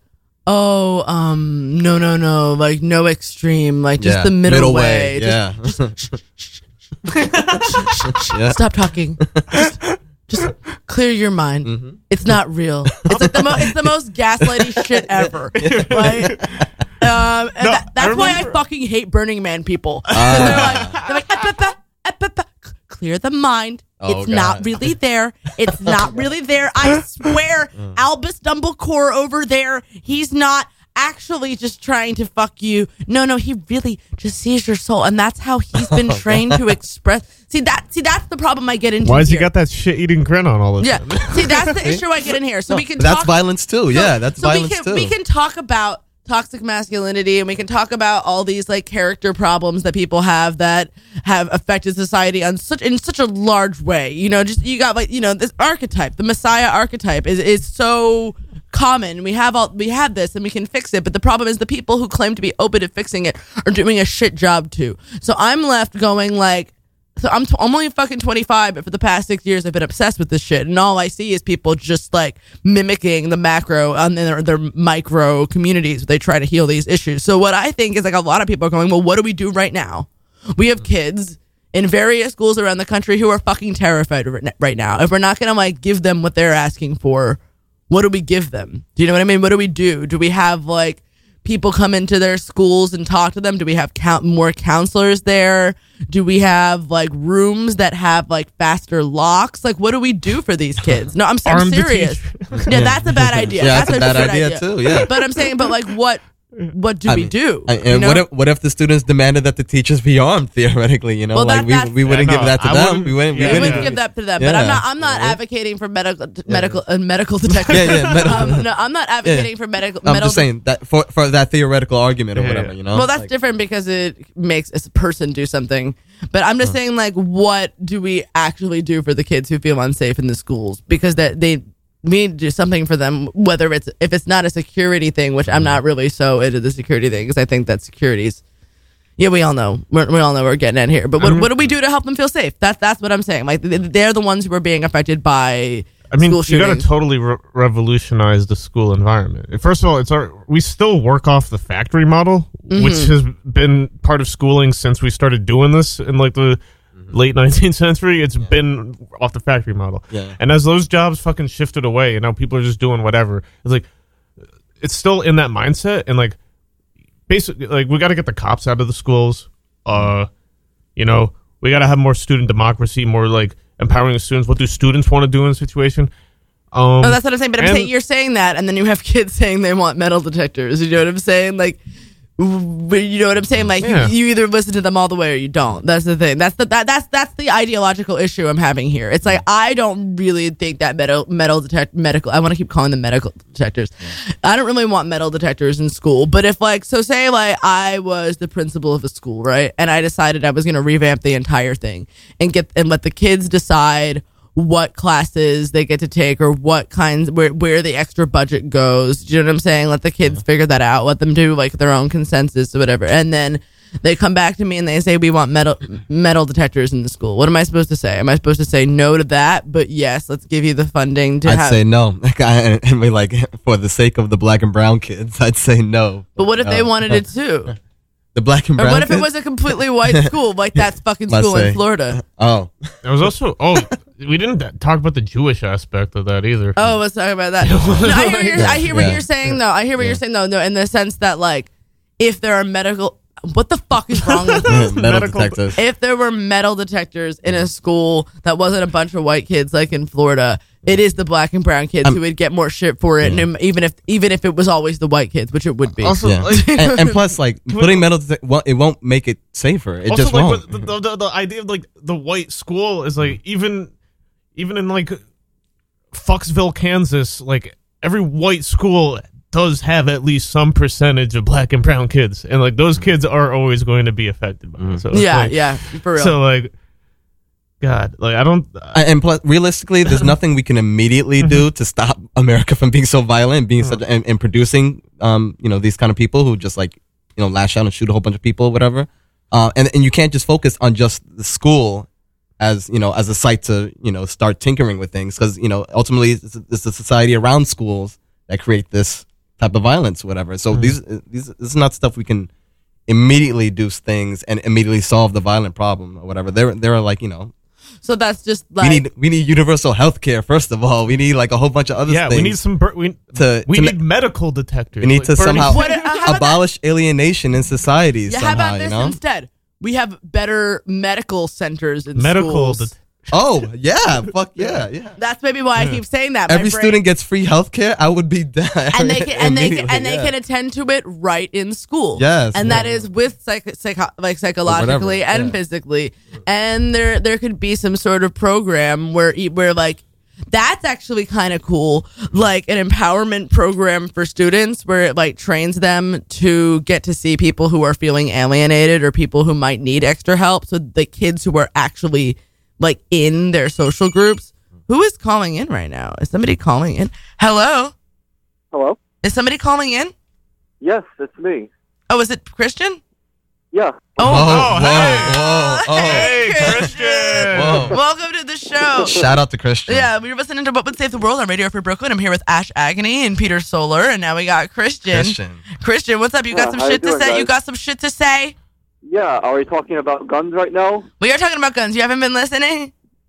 Speaker 2: oh um no no no like no extreme like just
Speaker 4: Yeah,
Speaker 2: the middle, way. Just
Speaker 4: Yeah. yeah.
Speaker 2: stop talking. Just, Just clear your mind.
Speaker 4: Mm-hmm.
Speaker 2: It's not real. It's like the mo- it's the most gaslighty shit ever. Right? Um, and
Speaker 5: No,
Speaker 2: that, that's
Speaker 5: I
Speaker 2: why I
Speaker 5: remember-
Speaker 2: fucking hate Burning Man people. 'Cause
Speaker 4: Ah.
Speaker 2: they're like, they're like "Ep, ep, ep, ep, ep." Clear the mind.
Speaker 4: Oh,
Speaker 2: It's not
Speaker 4: God.
Speaker 2: really there. It's not really there. I swear, Albus Dumbledore over there, he's not actually just trying to fuck you. No, no, he really just sees your soul, and that's how he's been trained to express. See that? See, that's the problem I get into.
Speaker 5: Why has he
Speaker 2: here.
Speaker 5: got that shit eating grin on all the
Speaker 2: Yeah.
Speaker 5: time?
Speaker 2: See, that's the issue I get in here. So we can
Speaker 4: That's
Speaker 2: talk.
Speaker 4: violence too.
Speaker 2: so-
Speaker 4: yeah, that's
Speaker 2: so
Speaker 4: violence
Speaker 2: we can,
Speaker 4: too.
Speaker 2: We can talk about toxic masculinity, and we can talk about all these like character problems that people have that have affected society on such in such a large way. You know, just you got like you know this archetype, the Messiah archetype is is so common. We have all we have this, and we can fix it. But the problem is the people who claim to be open to fixing it are doing a shit job too. So I'm left going like. So I'm, t- I'm only fucking twenty-five, but for the past six years, I've been obsessed with this shit. And all I see is people just like mimicking the macro and their, their micro communities where they try to heal these issues. So what I think is like a lot of people are going, well, what do we do right now? We have kids in various schools around the country who are fucking terrified right right now. If we're not going to like give them what they're asking for, what do we give them? Do you know what I mean? What do we do? Do we have like people come into their schools and talk to them? Do we have count more counselors there? Do we have like rooms that have like faster locks? Like, what do we do for these kids? No, I'm, I'm
Speaker 5: Arm the
Speaker 2: serious. Yeah, that's a bad idea.
Speaker 4: Yeah, that's a bad
Speaker 2: shit
Speaker 4: idea, too, yeah.
Speaker 2: But I'm saying, but like, what, what do
Speaker 4: I
Speaker 2: we
Speaker 4: mean,
Speaker 2: do?
Speaker 4: I- and
Speaker 2: You know?
Speaker 4: what if what if the students demanded that the teachers be armed theoretically? You know,
Speaker 2: Well,
Speaker 4: like
Speaker 2: that-
Speaker 4: we
Speaker 2: that's-
Speaker 4: we wouldn't
Speaker 5: Yeah,
Speaker 4: give
Speaker 5: no,
Speaker 4: that to
Speaker 5: I
Speaker 4: them.
Speaker 5: wouldn't-
Speaker 4: We wouldn't.
Speaker 5: yeah,
Speaker 4: we
Speaker 2: We
Speaker 4: wouldn't
Speaker 2: wouldn't give that to them, but I'm
Speaker 4: Yeah.
Speaker 2: not. I'm not
Speaker 4: Yeah.
Speaker 2: advocating for medical, medical, uh, medical detectors.
Speaker 4: Yeah, yeah, medical-
Speaker 2: um, no, I'm not advocating for medical.
Speaker 4: I'm
Speaker 2: medical
Speaker 4: just saying that for for that theoretical argument or
Speaker 5: Yeah,
Speaker 4: whatever.
Speaker 5: yeah.
Speaker 4: You know.
Speaker 2: Well, that's
Speaker 4: Like,
Speaker 2: different because it makes a person do something. But I'm just saying, like, what do we actually do for the kids who feel unsafe in the schools? Because that they we need to do something for them. Whether it's if it's not a security thing, which I'm not really so into the security thing, because I think that security's. Yeah, we all know. We're, we all know we're getting at here. But what, what do we do to help them feel safe? That's that's what I'm saying. Like th- they're the ones who are being affected by.
Speaker 5: I mean,
Speaker 2: school
Speaker 5: you got to
Speaker 2: shootings.
Speaker 5: totally re- revolutionize the school environment. First of all, it's our we still work off the factory model,
Speaker 2: Mm-hmm.
Speaker 5: which has been part of schooling since we started doing this in like the late nineteenth century. It's been off the factory model,
Speaker 4: Yeah.
Speaker 5: and as those jobs fucking shifted away, and now people are just doing whatever. It's like it's still in that mindset, and like basically, like we got to get the cops out of the schools. Uh, you know, we got to have more student democracy, more like empowering the students. What do students want to do in a situation? Um,
Speaker 2: Oh, that's what I'm saying. But I'm
Speaker 5: and-
Speaker 2: saying you're saying that, and then you have kids saying they want metal detectors. You know what I'm saying? Like, w- you know what I'm saying? Like,
Speaker 5: Yeah.
Speaker 2: you, you either listen to them all the way or you don't. That's the thing. That's the that, that's that's the ideological issue I'm having here. It's like I don't really think that metal metal detect medical. I want to keep calling them medical detectors. I don't really want metal detectors in school. But if like so, say like I was the principal of a school, right, and I decided I was going to revamp the entire thing and get and let the kids decide what classes they get to take or what kinds where where the extra budget goes. Do you know what I'm saying? Let the kids figure that out. Let them do like their own consensus or whatever. And then they come back to me and they say we want metal metal detectors in the school. What am I supposed to say? Am I supposed to say no to that? But yes, let's give you the funding to
Speaker 4: I'd
Speaker 2: have.
Speaker 4: say no. Like, I, I mean, like for the sake of the black and brown kids, I'd say no.
Speaker 2: but what if they
Speaker 4: No.
Speaker 2: wanted it too?
Speaker 4: The black and
Speaker 2: Or
Speaker 4: brown.
Speaker 2: what if it
Speaker 4: kids?
Speaker 2: was a completely white school like that fucking
Speaker 4: Let's
Speaker 2: school in
Speaker 4: say.
Speaker 2: Florida?
Speaker 4: Oh,
Speaker 5: There was also oh we didn't talk about the Jewish aspect of that either.
Speaker 2: Oh, let's talk about that. No, I hear, what you're, I hear what
Speaker 4: Yeah.
Speaker 2: you're saying, though. I hear what you're saying, though. No, in the sense that, like, if there are medical, what the fuck is wrong with this?
Speaker 4: metal
Speaker 5: Medical-
Speaker 4: detectors.
Speaker 2: If there were metal detectors in a school that wasn't a bunch of white kids, like in Florida, it is the black and brown kids
Speaker 4: Um,
Speaker 2: who would get more shit for it, and even if even if it was always the white kids, which it would be.
Speaker 5: Also,
Speaker 4: Yeah.
Speaker 5: like,
Speaker 4: and, and plus, like putting metal, detec- well, it won't make it safer. It
Speaker 5: also,
Speaker 4: just
Speaker 5: like,
Speaker 4: won't.
Speaker 5: but the, the, the idea of like the white school is like even even in like Foxville, Kansas, like every white school does have at least some percentage of black and brown kids, and like those kids are always going to be affected by it. So it's
Speaker 2: yeah,
Speaker 5: like-
Speaker 2: yeah, for real.
Speaker 5: So like, God, like I don't.
Speaker 4: I- and plus, realistically, there's nothing we can immediately do to stop America from being so violent, being such, and, and producing, um, you know, these kind of people who just like, you know, lash out and shoot a whole bunch of people, or whatever. Uh, and and you can't just focus on just the school as you know as a site to you know start tinkering with things because you know ultimately it's, it's the society around schools that create this type of violence, whatever. So these these this is not stuff we can immediately do things and immediately solve the violent problem or whatever. There there are like you know.
Speaker 2: So that's just like
Speaker 4: we need we need universal health care. First of all, we need like a whole bunch of other
Speaker 5: Yeah,
Speaker 4: things.
Speaker 5: we need some. bur- We,
Speaker 4: to
Speaker 5: we
Speaker 4: to
Speaker 5: need
Speaker 4: ma-
Speaker 5: medical detectors.
Speaker 4: we need
Speaker 5: like
Speaker 4: to
Speaker 5: Bernie
Speaker 4: somehow
Speaker 2: What- uh, how about
Speaker 4: abolish alienation in society
Speaker 2: yeah, how
Speaker 4: somehow.
Speaker 2: about this
Speaker 4: You know?
Speaker 2: instead? We have better medical centers in
Speaker 5: medical.
Speaker 2: schools.
Speaker 5: Det-
Speaker 4: Oh yeah, fuck yeah, yeah.
Speaker 2: That's maybe why I keep saying that. My
Speaker 4: Every
Speaker 2: brain-
Speaker 4: student gets free health care. I would be down.
Speaker 2: and they can, and they can,
Speaker 4: Immediately,
Speaker 2: and they
Speaker 4: yeah.
Speaker 2: can attend to it right in school.
Speaker 4: Yes,
Speaker 2: and
Speaker 4: yeah.
Speaker 2: that is with psych, psycho, like psychologically
Speaker 4: whatever,
Speaker 2: and
Speaker 4: yeah.
Speaker 2: physically. And there there could be some sort of program where e- where like that's actually kind of cool, like an empowerment program for students where it like trains them to get to see people who are feeling alienated or people who might need extra help. So the kids who are actually like in their social groups. Who is calling in right now? Is somebody calling in? Hello?
Speaker 6: Hello?
Speaker 2: Is somebody calling in?
Speaker 6: Yes, it's me.
Speaker 2: Oh, is it Christian?
Speaker 6: Yeah.
Speaker 4: Whoa,
Speaker 2: Oh,
Speaker 4: whoa,
Speaker 5: hey.
Speaker 4: whoa, oh.
Speaker 2: Hey,
Speaker 5: Christian.
Speaker 4: Whoa.
Speaker 2: Welcome to the show.
Speaker 4: Shout out to Christian.
Speaker 2: Yeah, we were listening to What Would Save the World on Radio Free Brooklyn. I'm here with Ash Agony and Peter Solar, and now we got Christian.
Speaker 4: Christian.
Speaker 2: Christian, what's up? You got
Speaker 6: Yeah,
Speaker 2: some
Speaker 6: how
Speaker 2: shit
Speaker 6: you
Speaker 2: to
Speaker 6: doing,
Speaker 2: say?
Speaker 6: guys?
Speaker 2: You got some shit to say?
Speaker 6: Yeah, are we talking about guns right now?
Speaker 2: We are talking about guns. You haven't been listening?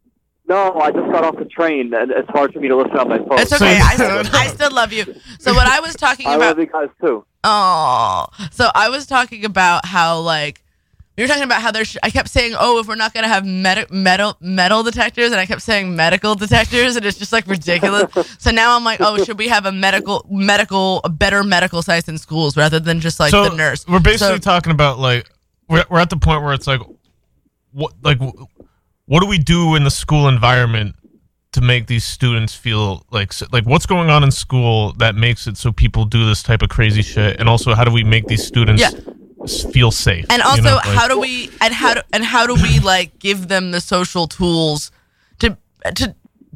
Speaker 6: No, I just got off the train, and it's hard for me to listen on my phone.
Speaker 2: It's okay. I still, I still love you. So what I was talking
Speaker 6: I
Speaker 2: about...
Speaker 6: love you guys, too.
Speaker 2: Oh, so I was talking about how like we were talking about how there's. I kept saying, "Oh, if we're not gonna have med- metal metal detectors," and I kept saying medical detectors, and it's just like ridiculous. So now I'm like, "Oh, should we have a medical medical a better medical science in schools rather than just like
Speaker 5: so
Speaker 2: the nurse?"
Speaker 5: we're basically
Speaker 2: So-
Speaker 5: talking about like we're we're at the point where it's like what like what do we do in the school environment to make these students feel like like what's going on in school that makes it so people do this type of crazy shit, and also how do we make these students
Speaker 2: Yeah.
Speaker 5: s- feel safe?
Speaker 2: And
Speaker 5: you
Speaker 2: also,
Speaker 5: know, like-
Speaker 2: how do we and how do and how do we like give them the social tools to to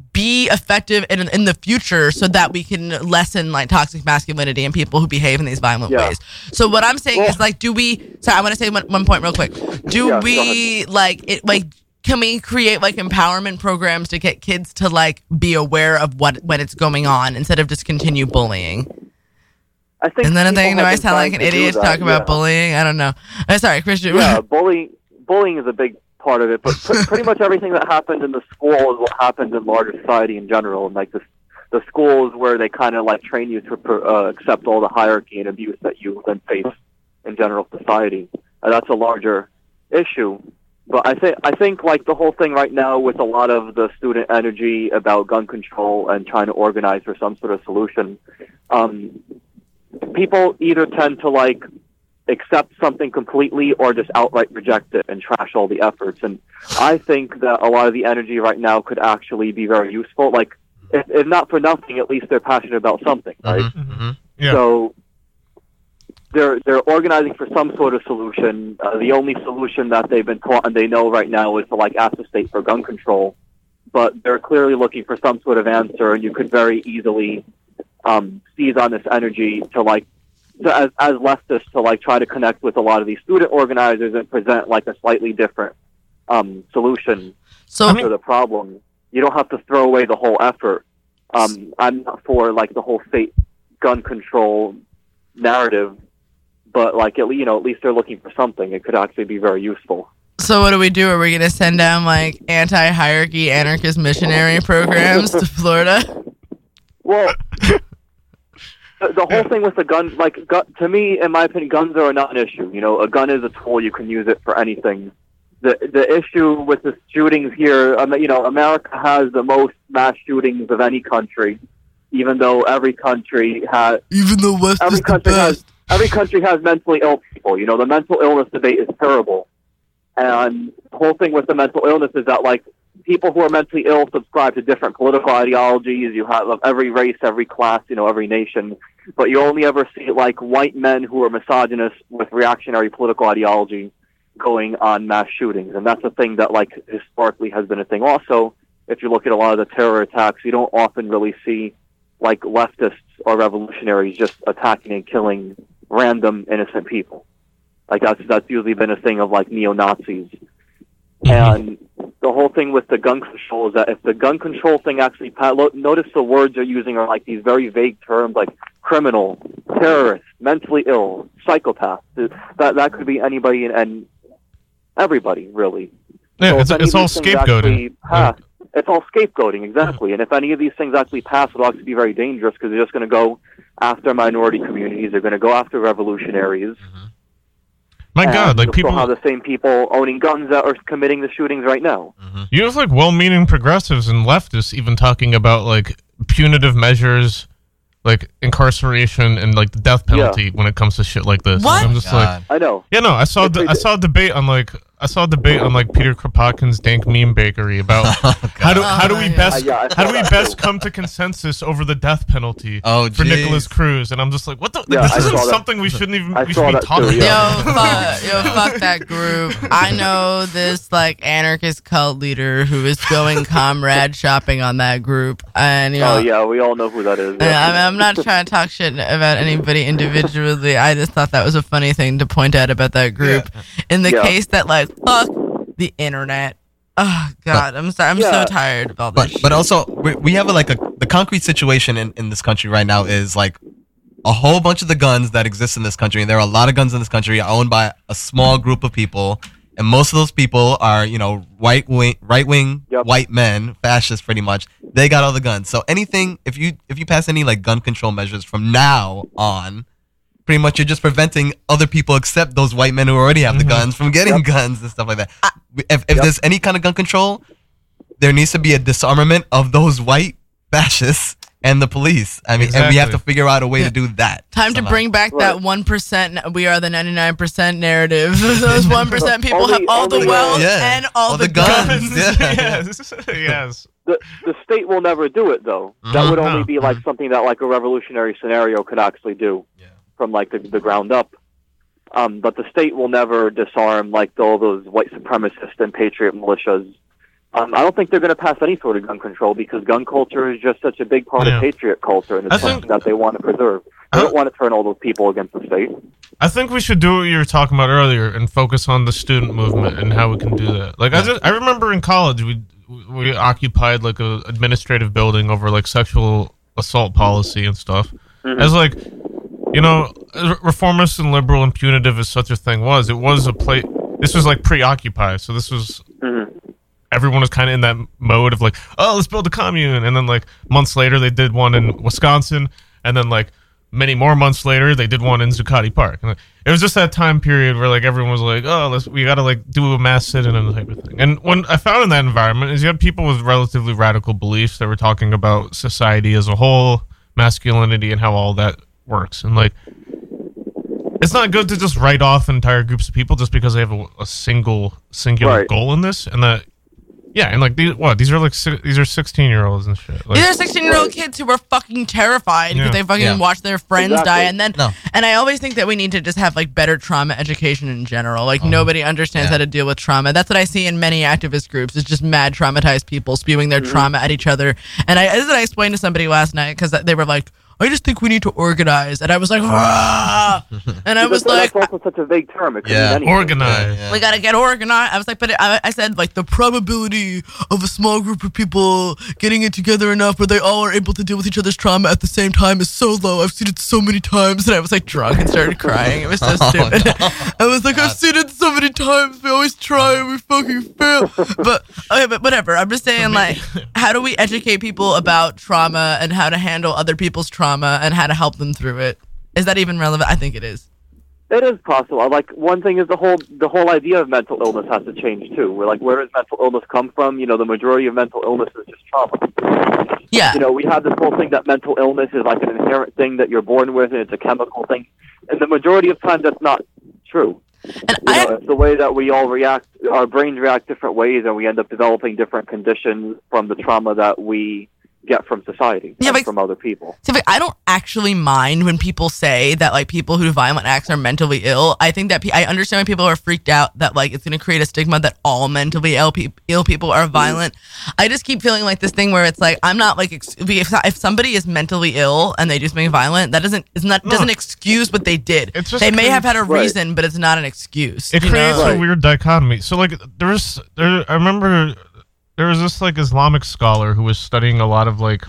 Speaker 2: be effective in in the future so that we can lessen like toxic masculinity and people who behave in these violent
Speaker 6: Yeah.
Speaker 2: ways. So what I'm saying
Speaker 6: Well-
Speaker 2: is like, do we? Sorry, I want to say one, one point real quick. Do
Speaker 6: Yeah, go
Speaker 2: we like it like? Can we create like empowerment programs to get kids to like be aware of what when it's going on instead of just continue bullying?
Speaker 6: I think
Speaker 2: And then a
Speaker 6: people
Speaker 2: thing, do
Speaker 6: have
Speaker 2: I
Speaker 6: been
Speaker 2: sound like
Speaker 6: trying
Speaker 2: an
Speaker 6: to do
Speaker 2: idiot to
Speaker 6: that,
Speaker 2: talk about
Speaker 6: yeah.
Speaker 2: bullying? I don't know. Uh, sorry, Christian.
Speaker 6: Yeah, bullying, bullying is a big part of it, but pr- pretty much everything that happened in the school is what happens in larger society in general. And like the the schools where they kind of like train you to uh, accept all the hierarchy and abuse that you then face in general society. Uh, that's a larger issue. But I think I think like the whole thing right now with a lot of the student energy about gun control and trying to organize for some sort of solution, um, people either tend to like accept something completely or just outright reject it and trash all the efforts. And I think that a lot of the energy right now could actually be very useful. Like, if, if not for nothing, at least they're passionate about something, right?
Speaker 4: Mhm, mhm.
Speaker 5: yeah.
Speaker 6: So they're they're organizing for some sort of solution. Uh, the only solution that they've been taught and they know right now is to like ask the state for gun control. But they're clearly looking for some sort of answer, and you could very easily um, seize on this energy to like to, as as leftists to like try to connect with a lot of these student organizers and present like a slightly different um, solution
Speaker 2: So
Speaker 6: to the problem. You don't have to throw away the whole effort. Um, I'm not for like the whole state gun control narrative, but like at least you know at least they're looking for something. It could actually be very useful.
Speaker 2: So what do we do? Are we going to send down like anti-hierarchy anarchist missionary programs to Florida?
Speaker 6: Well, the, the whole thing with the gun, like gu- to me, in my opinion, guns are not an issue. You know, a gun is a tool; you can use it for anything. The the issue with the shootings here, um, you know, America has the most mass shootings of any country, even though every country has
Speaker 2: Even though West
Speaker 6: every
Speaker 2: is the
Speaker 6: country has
Speaker 2: best.
Speaker 6: every country has mentally ill people. You know, the mental illness debate is terrible. And the whole thing with the mental illness is that, like, people who are mentally ill subscribe to different political ideologies. You have of every race, every class, you know, every nation. But you only ever see, like, white men who are misogynists with reactionary political ideology going on mass shootings. And that's a thing that, like, historically has been a thing. Also, if you look at a lot of the terror attacks, you don't often really see, like, leftists or revolutionaries just attacking and killing random innocent people. Like, that's that's usually been a thing of, like, neo-Nazis. And the whole thing with the gun control is that if the gun control thing actually, pa- lo- notice the words they're using are, like, these very vague terms, like criminal, terrorist, mentally ill, psychopath. That that could be anybody and, and everybody, really.
Speaker 5: Yeah,
Speaker 6: So
Speaker 5: it's,
Speaker 6: if any
Speaker 5: it's
Speaker 6: of
Speaker 5: all
Speaker 6: these things actually
Speaker 5: scapegoating.
Speaker 6: pass- It's all scapegoating, exactly. And if any of these things actually pass, it'll actually be very dangerous because they're just going to go after minority communities. They're going to go after revolutionaries.
Speaker 5: My
Speaker 6: and
Speaker 5: God, like
Speaker 6: you'll
Speaker 5: people,
Speaker 6: still have the same people owning guns that are committing the shootings right now.
Speaker 5: you have like well-meaning progressives and leftists even talking about like punitive measures, like incarceration and like the death penalty when it comes to shit like this.
Speaker 2: What?
Speaker 5: And I'm just like,
Speaker 4: God.
Speaker 6: I know.
Speaker 5: yeah, no, I saw
Speaker 6: If
Speaker 5: the,
Speaker 6: they
Speaker 5: I
Speaker 6: did-
Speaker 5: saw a debate on like I saw a debate on like Peter Kropotkin's Dank Meme Bakery about how do how do we
Speaker 2: my
Speaker 5: best
Speaker 6: God. Uh, yeah, I
Speaker 5: how do
Speaker 6: saw
Speaker 5: we
Speaker 6: that
Speaker 5: best
Speaker 6: too.
Speaker 5: come to consensus over the death penalty
Speaker 4: Oh,
Speaker 5: for
Speaker 4: jeez.
Speaker 5: Nicholas Cruz? And I'm just like, what the?
Speaker 6: Yeah,
Speaker 5: this
Speaker 6: I
Speaker 5: isn't
Speaker 6: saw that.
Speaker 5: something we shouldn't even
Speaker 6: I
Speaker 5: we
Speaker 6: saw
Speaker 5: should be
Speaker 6: that
Speaker 5: talking
Speaker 6: too,
Speaker 2: Yo,
Speaker 6: yeah.
Speaker 5: about.
Speaker 2: fuck, yo, fuck that group. I know this like anarchist cult leader who is going comrade shopping on that group, and you know,
Speaker 6: Oh, yeah, we all know who that is.
Speaker 2: I mean, I'm not trying to talk shit about anybody individually. I just thought that was a funny thing to point out about that group. In the
Speaker 6: Yeah.
Speaker 2: case that, like, fuck the internet. Oh God, I'm sorry. I'm
Speaker 6: Yeah.
Speaker 2: so tired of all this.
Speaker 4: But
Speaker 2: shit.
Speaker 4: but also we, we have a, like a the concrete situation in, in this country right now is like a whole bunch of the guns that exist in this country, and there are a lot of guns in this country are owned by a small group of people, and most of those people are you know right wing right wing
Speaker 6: Yep.
Speaker 4: white men, fascists pretty much. They got all the guns. So anything if you if you pass any like gun control measures from now on, pretty much you're just preventing other people except those white men who already have the guns from getting
Speaker 6: Yep.
Speaker 4: guns and stuff like that. If if
Speaker 6: Yep.
Speaker 4: there's any kind of gun control, there needs to be a disarmament of those white fascists and the police. I mean, and we have to
Speaker 5: Exactly.
Speaker 4: figure out a way to do that.
Speaker 2: Time to
Speaker 4: somehow.
Speaker 2: bring back that
Speaker 6: Right.
Speaker 2: one percent. We are the ninety-nine percent narrative. Those one percent people
Speaker 6: Only-
Speaker 2: have all the
Speaker 6: only, uh,
Speaker 2: wealth
Speaker 4: Yeah.
Speaker 2: and all,
Speaker 4: All
Speaker 2: the,
Speaker 4: the guns.
Speaker 2: guns.
Speaker 4: Yeah.
Speaker 5: yes, yes.
Speaker 6: The, the state will never do it, though. That
Speaker 4: Mhm.
Speaker 6: would only
Speaker 5: No.
Speaker 6: be like something that like a revolutionary scenario could actually do
Speaker 4: Yeah.
Speaker 6: from like the, the ground up. Um, but the state will never disarm like all those white supremacist and patriot militias. Um, I don't think they're going to pass any sort of gun control because gun culture is just such a big part
Speaker 5: Yeah.
Speaker 6: of patriot culture, and
Speaker 5: I
Speaker 6: it's
Speaker 5: think-
Speaker 6: something that they want to preserve. They
Speaker 5: I-
Speaker 6: don't want to turn all those people against the state.
Speaker 5: I think we should do what you were talking about earlier and focus on the student movement and how we can do that. Like I just, I remember in college we we occupied like a administrative building over like sexual assault policy and stuff. As like, you know, reformist and liberal and punitive as such a thing was, it was a place. This was like pre-Occupy, so this was
Speaker 6: Mhm.
Speaker 5: everyone was kind of in that mode of like, oh, let's build a commune, and then like months later they did one in Wisconsin, and then like many more months later they did one in Zuccotti Park. And, like, it was just that time period where like everyone was like, oh, let's we got to like do a mass sit-in and type of thing. And when I found in that environment is you had people with relatively radical beliefs that were talking about society as a whole, masculinity, and how all that works. And like, it's not good to just write off entire groups of people just because they have a, a single singular
Speaker 6: Right.
Speaker 5: goal in this. And that, yeah, and like these, what these are like si- these are sixteen year olds and shit. Like,
Speaker 2: These are sixteen-year-old kids who were fucking terrified because
Speaker 5: Yeah.
Speaker 2: they fucking
Speaker 4: Yeah.
Speaker 2: watched their friends
Speaker 6: Exactly.
Speaker 2: die, and then
Speaker 4: No.
Speaker 2: and I always think that we need to just have like better trauma education in general. Like nobody understands
Speaker 4: yeah.
Speaker 2: how to deal with trauma. That's what I see in many activist groups. It's just mad traumatized people spewing their trauma at each other. And I this is what I explained to somebody last night because they were like, I just think we need to organize, and I was like, "Rah!" and I was
Speaker 6: But
Speaker 2: like,
Speaker 6: that's also such a vague term. It could
Speaker 4: Yeah.
Speaker 6: mean anything.
Speaker 5: organized.
Speaker 4: Yeah, yeah.
Speaker 2: we gotta get organized. I was like, but it, I, I said like the probability of a small group of people getting it together enough where they all are able to deal with each other's trauma at the same time is so low. I've seen it so many times, and I was like drunk and started crying. It was so
Speaker 4: Oh,
Speaker 2: stupid.
Speaker 4: no.
Speaker 2: I was like, I've seen it so many times. We always try and we fucking fail. But okay, but whatever. I'm just saying, like, how do we educate people about trauma and how to handle other people's trauma and how to help them through it? Is that even relevant? I think it is.
Speaker 6: It is possible. Like one thing is the whole the whole idea of mental illness has to change too. We're like, where does mental illness come from? You know, the majority of mental illness is just trauma.
Speaker 2: Yeah.
Speaker 6: You know, we have this whole thing that mental illness is like an inherent thing that you're born with, and it's a chemical thing. And the majority of times, that's not true.
Speaker 2: And
Speaker 6: You
Speaker 2: I
Speaker 6: know, it's the way that we all react. Our brains react different ways, and we end up developing different conditions from the trauma that we get from society
Speaker 2: Yeah,
Speaker 6: and
Speaker 2: but-
Speaker 6: from other people.
Speaker 2: See, like, I don't actually mind when people say that like people who do violent acts are mentally ill. I think that pe- I understand when people are freaked out that like it's going to create a stigma that all mentally ill, pe- ill people are violent. I just keep feeling like this thing where it's like I'm not like ex- if if somebody is mentally ill and they do something violent, that doesn't is not
Speaker 5: No.
Speaker 2: doesn't excuse what they did.
Speaker 5: It's just
Speaker 2: They may
Speaker 5: creates-
Speaker 2: have had a
Speaker 6: Right.
Speaker 2: reason, but it's not an excuse.
Speaker 5: It
Speaker 2: you
Speaker 5: creates
Speaker 2: know?
Speaker 5: a
Speaker 6: Right.
Speaker 5: weird dichotomy. So like there's there I remember there was this like Islamic scholar who was studying a lot of like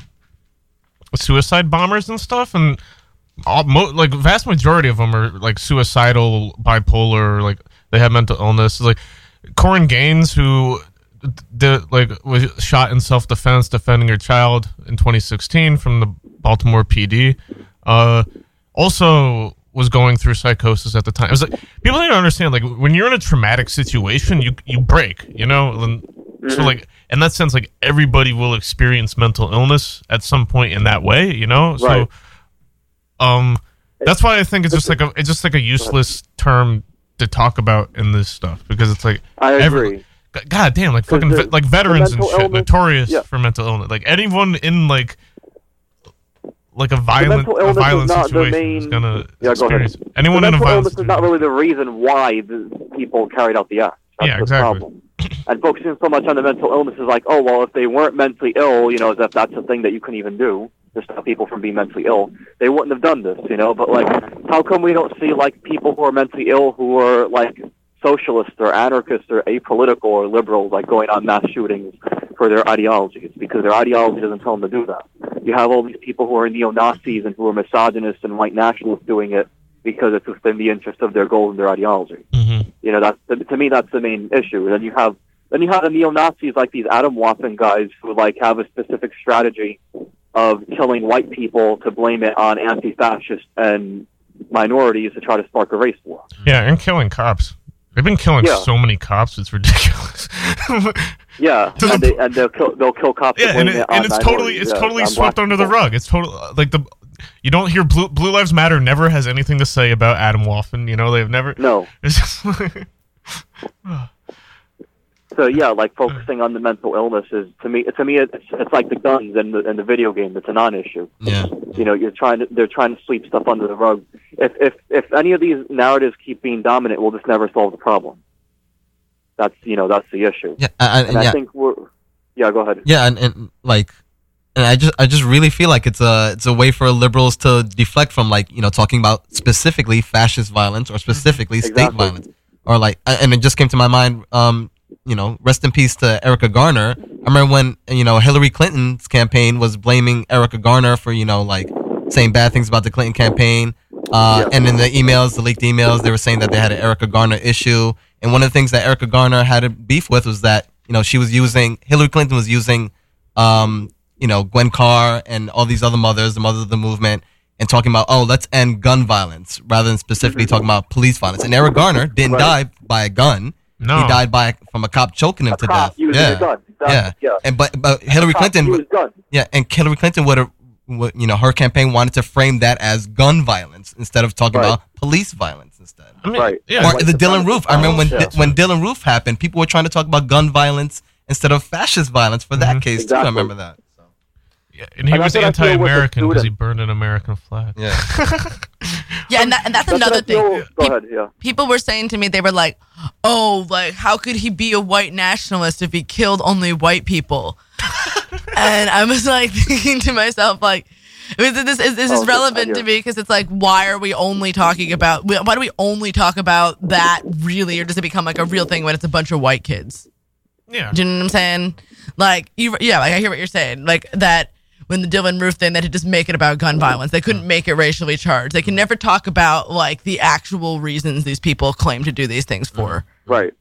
Speaker 5: suicide bombers and stuff, and all, mo- like vast majority of them are like suicidal, bipolar, like they have mental illness. Like Corin Gaines, who did, like was shot in self-defense defending her child in twenty sixteen from the Baltimore P D, uh, also was going through psychosis at the time. It was like, people need to understand, like, when you're in a traumatic situation, you you break, you know? And
Speaker 6: Mm-hmm.
Speaker 5: so, like, in that sense, like, everybody will experience mental illness at some point in that way, you know?
Speaker 6: Right.
Speaker 5: So, um, that's why I think it's just like a it's just like a useless term to talk about in this stuff, because it's like
Speaker 6: I
Speaker 5: every-
Speaker 6: agree.
Speaker 5: God damn, like fucking
Speaker 6: the-
Speaker 5: ve- like veterans and
Speaker 6: mental
Speaker 5: shit,
Speaker 6: illness-
Speaker 5: notorious
Speaker 6: yeah.
Speaker 5: for mental illness. Like anyone in like like a violent
Speaker 6: mental
Speaker 5: a
Speaker 6: illness is
Speaker 5: violent
Speaker 6: not the
Speaker 5: situation is
Speaker 6: main-
Speaker 5: gonna
Speaker 6: Yeah, go ahead.
Speaker 5: experience. Anyone
Speaker 6: the
Speaker 5: in a
Speaker 6: mental
Speaker 5: violent
Speaker 6: illness is not
Speaker 5: situation.
Speaker 6: really the reason why the people carried out the act. That's
Speaker 5: Yeah,
Speaker 6: the
Speaker 5: exactly.
Speaker 6: problem. And focusing so much on the mental illness is like, oh, well, if they weren't mentally ill, you know, as if that's a thing that you couldn't even do to stop people from being mentally ill, they wouldn't have done this, you know? But, like, how come we don't see, like, people who are mentally ill who are, like, socialists or anarchists or apolitical or liberals, like, going on mass shootings for their ideology? It's because their ideology doesn't tell them to do that. You have all these people who are neo-Nazis and who are misogynists and white nationalists doing it because it's within the interest of their goals and their ideology.
Speaker 5: Mm-hmm.
Speaker 6: You know, that's to me that's the main issue. Then you have then you have the neo-Nazis like these Adam Waffen guys who like have a specific strategy of killing white people to blame it on anti-fascists and minorities to try to spark a race war.
Speaker 5: Yeah, and killing cops. They've been killing
Speaker 6: Yeah.
Speaker 5: so many cops, it's ridiculous.
Speaker 6: Yeah,
Speaker 5: To the
Speaker 6: and, they, and they'll kill they'll kill cops.
Speaker 5: yeah,
Speaker 6: to blame
Speaker 5: and, it,
Speaker 6: it on
Speaker 5: and it's totally
Speaker 6: minorities.
Speaker 5: it's
Speaker 6: Yeah,
Speaker 5: totally
Speaker 6: on
Speaker 5: swept
Speaker 6: black
Speaker 5: under the
Speaker 6: people.
Speaker 5: rug. It's total like the you don't hear Blue Blue Lives Matter never has anything to say about Adam Waffen. You know, they've never.
Speaker 6: No.
Speaker 5: It's just like,
Speaker 6: So yeah, like focusing on the mental illness is to me to me it's it's like the guns in the in the video game. It's a non-issue.
Speaker 4: Yeah.
Speaker 6: You know, you're trying to they're trying to sweep stuff under the rug. If if if any of these narratives keep being dominant, we'll just never solve the problem. That's you know that's the issue.
Speaker 4: Yeah. And,
Speaker 6: And I
Speaker 4: yeah.
Speaker 6: think we're yeah. Go ahead.
Speaker 4: Yeah, and, and like, and I just I just really feel like it's a it's a way for liberals to deflect from like you know talking about specifically fascist violence or specifically state
Speaker 6: Exactly.
Speaker 4: violence or like and it just came to my mind um you know rest in peace to Erica Garner. I remember when you know Hillary Clinton's campaign was blaming Erica Garner for you know like saying bad things about the Clinton campaign. Uh,
Speaker 6: Yeah.
Speaker 4: And in the emails, the leaked emails, they were saying that they had an Erica Garner issue. And one of the things that Erica Garner had a beef with was that, you know, she was using, Hillary Clinton was using, um, you know, Gwen Carr and all these other mothers, the mothers of the movement, and talking about, oh, let's end gun violence rather than specifically talking about police violence. And Eric Garner didn't
Speaker 6: Right.
Speaker 4: die by a gun.
Speaker 5: no.
Speaker 4: He died by from a cop choking him
Speaker 6: A
Speaker 4: to
Speaker 6: cop
Speaker 4: death.
Speaker 6: using
Speaker 4: yeah.
Speaker 6: a gun.
Speaker 4: Yeah.
Speaker 6: Exactly. Yeah.
Speaker 4: And but but Hillary
Speaker 6: A cop
Speaker 4: Clinton
Speaker 6: used gun.
Speaker 4: yeah, and Hillary Clinton would have, you know, her campaign wanted to frame that as gun violence instead of talking
Speaker 6: Right.
Speaker 4: about police violence instead.
Speaker 5: I mean,
Speaker 6: Right.
Speaker 5: Yeah.
Speaker 4: Or
Speaker 6: Like
Speaker 4: the
Speaker 6: the
Speaker 4: Dylan
Speaker 6: gun
Speaker 4: Roof. I remember when
Speaker 6: violence,
Speaker 4: Di- when Dylan Roof happened, people were trying to talk about gun violence instead of fascist violence for that
Speaker 5: Mhm.
Speaker 4: case too. I
Speaker 6: Exactly.
Speaker 4: remember that. So,
Speaker 5: Yeah, and he
Speaker 6: And
Speaker 5: was
Speaker 6: that's what I feel with the
Speaker 5: anti-American because he
Speaker 6: students.
Speaker 5: burned an American flag.
Speaker 4: yeah.
Speaker 2: Yeah, and, that, and that's,
Speaker 6: That's
Speaker 2: another
Speaker 6: what I feel-
Speaker 2: thing.
Speaker 6: Go
Speaker 2: Pe-
Speaker 6: ahead. Yeah.
Speaker 2: People were saying to me, they were like, "Oh, like how could he be a white nationalist if he killed only white people?" And I was like thinking to myself, like, is this is this
Speaker 6: Oh,
Speaker 2: is relevant
Speaker 6: yeah.
Speaker 2: to me because it's like, why are we only talking about? Why do we only talk about that really, or does it become like a real thing when it's a bunch of white kids?
Speaker 5: Yeah.
Speaker 2: Do you know what I'm saying? Like, you, yeah, like I hear what you're saying. Like that when the Dylan Roof thing, that to just make it about gun violence. They couldn't make it racially charged. They can never talk about like the actual reasons these people claim to do these things for.
Speaker 6: Right.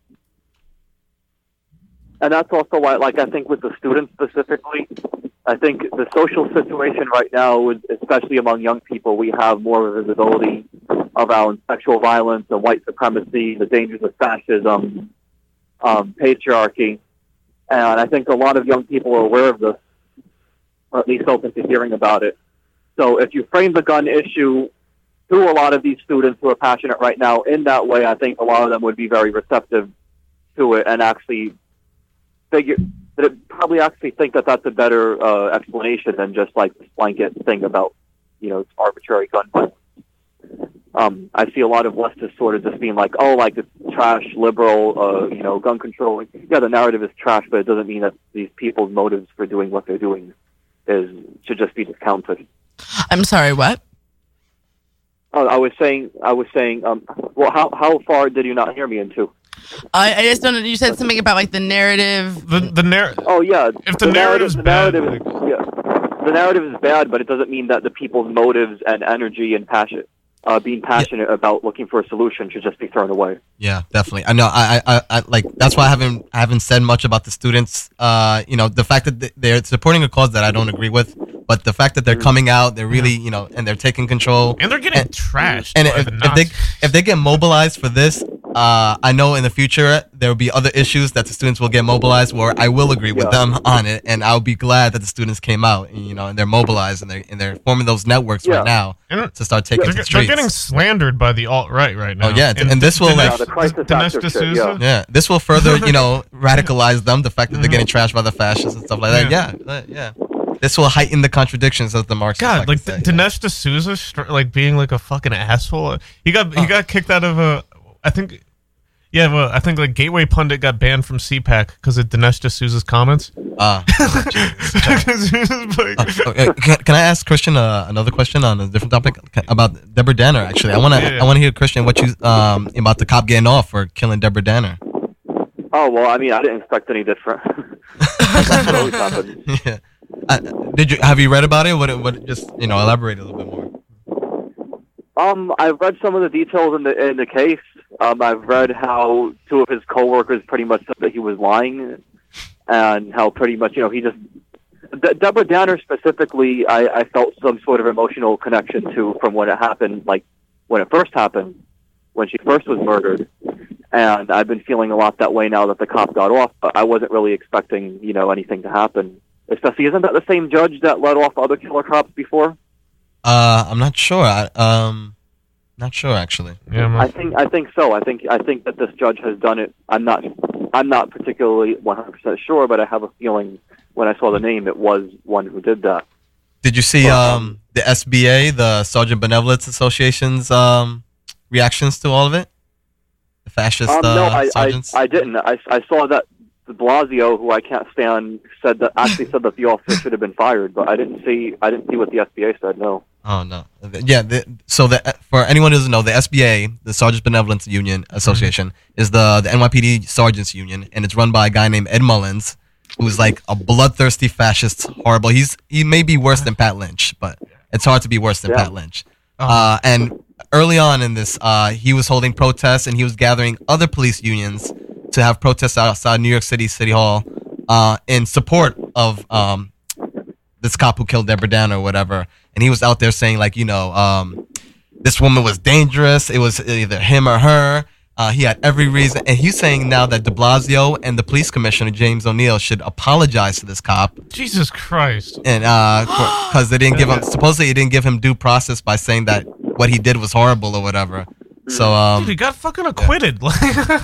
Speaker 6: And that's also why, like, I think with the students specifically, I think the social situation right now, is- especially among young people, we have more visibility around sexual violence and white supremacy, the dangers of fascism, um, patriarchy. And I think a lot of young people are aware of this, or at least open to hearing about it. So if you frame the gun issue to a lot of these students who are passionate right now in that way, I think a lot of them would be very receptive to it and actually figure that it probably actually think that that's a better uh, explanation than just like this blanket thing about, you know, arbitrary gun violence. Um, I see a lot of leftists sort of just being like, oh, like it's trash, liberal, uh, you know, gun control. Yeah, the narrative is trash, but it doesn't mean that these people's motives for doing what they're doing is should just be discounted.
Speaker 2: I'm sorry, what?
Speaker 6: Oh, I was saying, I was saying, um, well, how how far did you not hear me into?
Speaker 2: I, I just don't. You said something about like the narrative.
Speaker 5: The the narr-
Speaker 6: Oh yeah,
Speaker 5: If the narrative's
Speaker 6: the
Speaker 5: bad,
Speaker 6: narrative, is, yeah, the narrative is bad, but it doesn't mean that the people's motives and energy and passion uh, being passionate about looking for a solution should just be thrown away.
Speaker 4: Yeah, definitely. I know. I, I, I, like that's why I haven't, I haven't said much about the students. Uh, you know, the fact that they're supporting a cause that I don't agree with, but the fact that they're coming out, they're really, you know, and they're taking control,
Speaker 5: And they're getting
Speaker 4: and,
Speaker 5: trashed.
Speaker 4: And
Speaker 5: by
Speaker 4: if,
Speaker 5: the
Speaker 4: if they,
Speaker 5: Nazis.
Speaker 4: if they get mobilized for this, uh, I know in the future there will be other issues that the students will get mobilized where I will agree with
Speaker 6: Yeah.
Speaker 4: them on it, and I'll be glad that the students came out, and, you know, and they're mobilized and they're and they're forming those networks
Speaker 6: Yeah.
Speaker 4: right now
Speaker 5: And
Speaker 4: to start taking
Speaker 5: they're,
Speaker 4: to the
Speaker 5: they're
Speaker 4: streets.
Speaker 5: getting slandered by the alt right right now.
Speaker 4: Oh, yeah, and this will, like-
Speaker 6: Yeah, the crisis
Speaker 5: Dinesh
Speaker 6: actor shit,
Speaker 5: D'Souza?
Speaker 6: yeah.
Speaker 4: Yeah, this will further, you know, radicalize them. The fact that they're getting trashed by the fascists and stuff like that. Yeah, uh, yeah. This will heighten the contradictions of the Marxists.
Speaker 5: God, like
Speaker 4: to
Speaker 5: D-
Speaker 4: say.
Speaker 5: Dinesh D'Souza, str- like being like a fucking asshole. He got he got kicked out of a. I think, yeah, well, I think like Gateway Pundit got banned from C PAC because of Dinesh D'Souza's comments.
Speaker 4: Ah.
Speaker 5: 'Cause he was like-
Speaker 4: Oh, uh, can, can I ask Christian uh, another question on a different topic Ca- about Deborah Danner? Actually, I want to
Speaker 5: Yeah, yeah.
Speaker 4: I want to hear Christian what you um about the cop getting off for killing Deborah Danner.
Speaker 6: Oh, well, I mean, I didn't expect any different. That's what always happens.
Speaker 4: Yeah. Uh, did you have you read about it? What what just you know elaborate a little bit more.
Speaker 6: Um, I've read some of the details in the in the case. Um, I've read how two of his coworkers pretty much said that he was lying, and how pretty much you know he just De- Deborah Downer specifically. I, I felt some sort of emotional connection to from when it happened, like when it first happened, when she first was murdered, and I've been feeling a lot that way now that the cop got off. But I wasn't really expecting you know anything to happen. Especially, isn't that the same judge that let off other killer cops before?
Speaker 4: Uh, I'm not sure. I, um, not sure actually.
Speaker 5: yeah, man.
Speaker 6: I think I think so. I think I think that this judge has done it. I'm not I'm not particularly one hundred percent sure, but I have a feeling when I saw the name, it was one who did that.
Speaker 4: Did you see um the S B A, the Sergeant Benevolence Association's um reactions to all of it? The fascist
Speaker 6: Um,
Speaker 4: uh,
Speaker 6: no, I, I
Speaker 4: sergeants.
Speaker 6: I didn't. I, I saw that de Blasio, who I can't stand, said that actually said that the officer should have been fired, but I didn't see I didn't see what the S B A said. No.
Speaker 4: Oh no! Yeah, the, so the, for anyone who doesn't know, the S B A, the Sergeants Benevolence Union Association, is the the N Y P D Sergeants Union, and it's run by a guy named Ed Mullins, who's like a bloodthirsty fascist, horrible. He's he may be worse than Pat Lynch, but it's hard to be worse than
Speaker 6: Yeah.
Speaker 4: Pat Lynch. Uh, and early on in this, uh, he was holding protests and he was gathering other police unions to have protests outside New York City City Hall uh, in support of um, this cop who killed Deborah Downer or whatever. And he was out there saying, like, you know, um, this woman was dangerous. It was either him or her. Uh, he had every reason. And he's saying now that de Blasio and the police commissioner, James O'Neill, should apologize to this cop.
Speaker 5: Jesus Christ.
Speaker 4: And because they didn't give him, supposedly he didn't give him due process by saying that what he did was horrible or whatever. So, um,
Speaker 5: Dude, he got fucking acquitted. Like,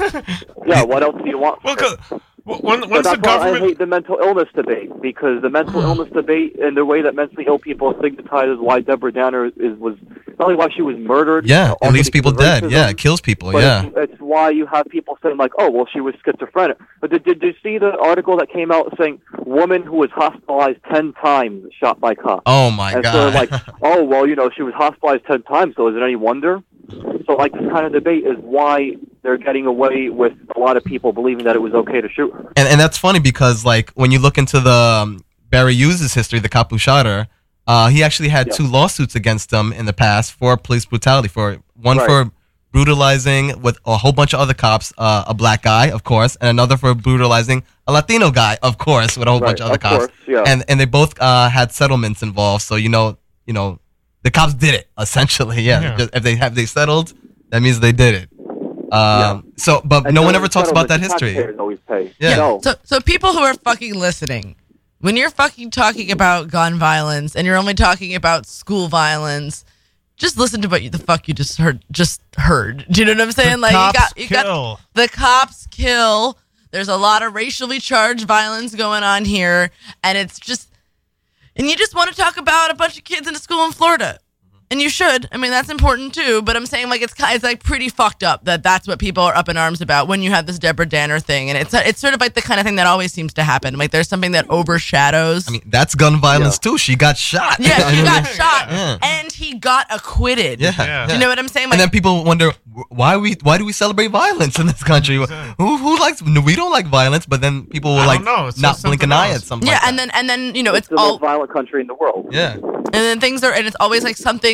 Speaker 6: Yeah. What else do you want?
Speaker 5: well, 'cause- w- when,
Speaker 6: But
Speaker 5: once the
Speaker 6: that's why I
Speaker 5: government.
Speaker 6: hate the mental illness debate, because the mental illness debate and the way that mentally ill people stigmatize is why Deborah Downer is was not only why she was murdered.
Speaker 4: yeah,
Speaker 6: also
Speaker 4: it leaves
Speaker 6: because
Speaker 4: people
Speaker 6: of
Speaker 4: dead.
Speaker 6: racism,
Speaker 4: Yeah, it kills people.
Speaker 6: but
Speaker 4: Yeah.
Speaker 6: it's, it's why you have people saying like, oh, well, she was schizophrenic. But did, did you see the article that came out saying woman who was hospitalized ten times shot by cops?
Speaker 4: Oh my
Speaker 6: and
Speaker 4: god.
Speaker 6: so like, oh, well, you know, she was hospitalized ten times, so is it any wonder? So like this kind of debate is why they're getting away with a lot of people believing that it was okay to shoot her.
Speaker 4: And and that's funny because like when you look into the um, Barry Hughes' history, the cop who shot her, uh, he actually had
Speaker 6: Yeah.
Speaker 4: two lawsuits against him in the past for police brutality. For one
Speaker 6: Right.
Speaker 4: for brutalizing with a whole bunch of other cops, uh, a black guy, of course, and another for brutalizing a Latino guy, of course, with a whole
Speaker 6: Right,
Speaker 4: bunch of other
Speaker 6: of
Speaker 4: cops.
Speaker 6: course, yeah.
Speaker 4: And and they both uh, had settlements involved. So you know, you know, the cops did it essentially. Yeah,
Speaker 5: Yeah.
Speaker 4: Just- if they have they settled, that means they did it. Um, So, but
Speaker 6: And
Speaker 4: no one
Speaker 6: the
Speaker 4: ever talks about that
Speaker 6: settlement
Speaker 4: history.
Speaker 6: taxpayers always pay.
Speaker 4: Yeah.
Speaker 6: No.
Speaker 2: So, so people who are fucking listening, when you're fucking talking about gun violence and you're only talking about school violence, just listen to what you, the fuck you just heard. Just heard. Do you know what I'm saying?
Speaker 5: The
Speaker 2: like
Speaker 5: cops
Speaker 2: you got, you
Speaker 5: kill.
Speaker 2: got the cops kill. There's a lot of racially charged violence going on here, and it's just, and you just want to talk about a bunch of kids in a school in Florida. And you should. I mean, that's important too. But I'm saying, like, it's kind, it's like pretty fucked up that that's what people are up in arms about when you have this Deborah Danner thing, and it's it's sort of like the kind of thing that always seems to happen. Like, there's something that overshadows.
Speaker 4: I mean, that's gun violence too. She got shot.
Speaker 2: yeah, he got shot,
Speaker 4: Yeah.
Speaker 2: and he got acquitted.
Speaker 4: Yeah.
Speaker 5: Yeah.
Speaker 2: Do you know what I'm saying?
Speaker 4: And
Speaker 2: Like,
Speaker 4: then people wonder wh- why we why do we celebrate violence in this country? Who who likes no, we don't like violence, but then people will
Speaker 5: I
Speaker 4: like
Speaker 5: don't know. It's
Speaker 4: not
Speaker 5: just
Speaker 4: blink an
Speaker 5: something
Speaker 4: eye
Speaker 5: else.
Speaker 4: at something.
Speaker 2: yeah,
Speaker 4: like
Speaker 2: and
Speaker 4: that.
Speaker 2: then and then you know, it's
Speaker 6: It's the
Speaker 2: all
Speaker 6: most violent country in the world.
Speaker 4: yeah,
Speaker 2: and then things are, and it's always like something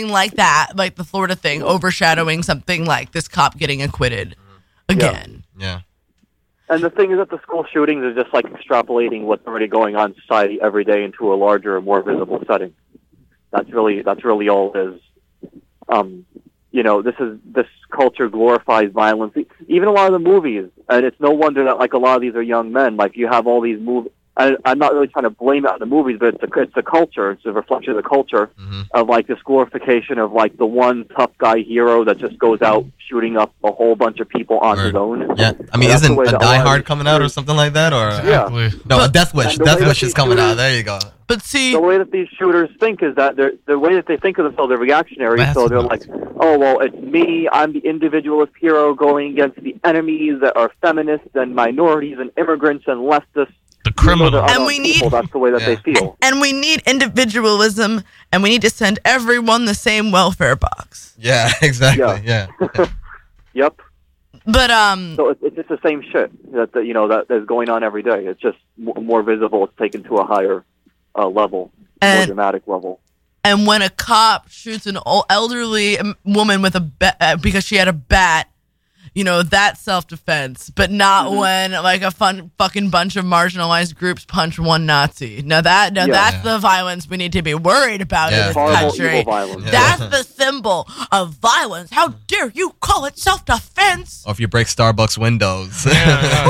Speaker 2: something like that, like the Florida thing, overshadowing something like this cop getting acquitted again.
Speaker 4: Yeah.
Speaker 6: And the thing is that the school shootings are just like extrapolating what's already going on in society every day into a larger, more visible setting. That's really that's really all it is. Um, you know, this is this culture glorifies violence. Even a lot of the movies, and it's no wonder that like a lot of these are young men. Like you have all these movies. I, I'm not really trying to blame it on the movies, but it's a, it's a culture. It's a reflection of the culture
Speaker 4: Mm-hmm.
Speaker 6: of like this glorification of like the one tough guy hero that just goes out shooting up a whole bunch of people on
Speaker 4: Word.
Speaker 6: his own.
Speaker 4: Yeah. I mean,
Speaker 6: That's the
Speaker 4: isn't
Speaker 6: way
Speaker 4: a
Speaker 6: that
Speaker 4: Die
Speaker 6: a lot of
Speaker 4: Hard
Speaker 6: these
Speaker 4: coming out or
Speaker 6: shooters-
Speaker 4: something like that? Or
Speaker 6: Yeah.
Speaker 5: Exactly.
Speaker 4: no,
Speaker 2: But-
Speaker 4: a Death Wish.
Speaker 6: and the
Speaker 4: Death
Speaker 6: way that
Speaker 4: Wish is
Speaker 6: these
Speaker 4: coming out.
Speaker 6: shooters-
Speaker 4: There you go.
Speaker 2: But see,
Speaker 6: The way that these shooters think is that they're, the way that they think of themselves, they're reactionary.
Speaker 4: That's
Speaker 6: So they're
Speaker 4: nuts.
Speaker 6: like, oh, well, it's me. I'm the individualist hero going against the enemies that are feminists and minorities and immigrants and leftists.
Speaker 5: The
Speaker 6: Even though
Speaker 5: criminal.
Speaker 6: they're
Speaker 2: And
Speaker 6: unarmed
Speaker 2: we need-
Speaker 6: people, that's the way that
Speaker 4: Yeah.
Speaker 6: they feel.
Speaker 2: and we need individualism, and we need to send everyone the same welfare box.
Speaker 4: Yeah, exactly.
Speaker 6: Yeah.
Speaker 4: Yeah.
Speaker 6: Yep.
Speaker 2: But um,
Speaker 6: So it's, it's just the same shit that, that you know that is going on every day. It's just m- more visible. It's taken to a higher uh, level, more
Speaker 2: And-
Speaker 6: dramatic level.
Speaker 2: and when a cop shoots an old elderly um, woman with a bat uh, because she had a bat, you know, that's self-defense. But not
Speaker 6: Mm-hmm.
Speaker 2: when like a fun fucking bunch of marginalized groups punch one Nazi. Now that now
Speaker 6: Yeah.
Speaker 2: that's
Speaker 4: Yeah.
Speaker 2: the violence we need to be worried about
Speaker 4: Yeah.
Speaker 2: in this
Speaker 6: Horrible,
Speaker 2: country.
Speaker 6: evil violence.
Speaker 4: Yeah.
Speaker 2: That's the symbol of violence. How dare you call it self-defense?
Speaker 4: Or if you break Starbucks windows.
Speaker 5: Yeah, yeah.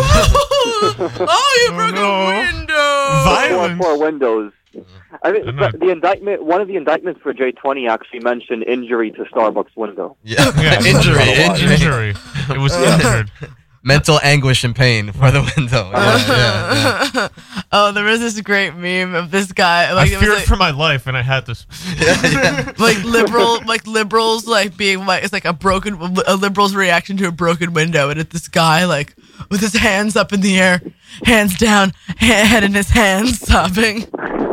Speaker 2: Oh, you broke
Speaker 5: no.
Speaker 2: a window.
Speaker 5: Violence.
Speaker 6: Four, four windows. I mean,
Speaker 5: I'm not-
Speaker 6: the indictment. One of the indictments for J twenty actually mentioned injury to Starbucks window.
Speaker 4: yeah.
Speaker 5: Yeah,
Speaker 4: injury,
Speaker 6: injury.
Speaker 4: injury.
Speaker 5: Injury. It was injured.
Speaker 4: Mental anguish and pain for the window. Yeah, yeah, yeah.
Speaker 2: Oh, there was this great meme of this guy.
Speaker 5: I
Speaker 2: Like, it was
Speaker 5: feared
Speaker 2: like,
Speaker 5: for my life, and I had this.
Speaker 2: like liberal, like liberals, like being like it's like a broken, a liberal's reaction to a broken window, and it's this guy like with his hands up in the air, hands down, he- head in his hands, sobbing.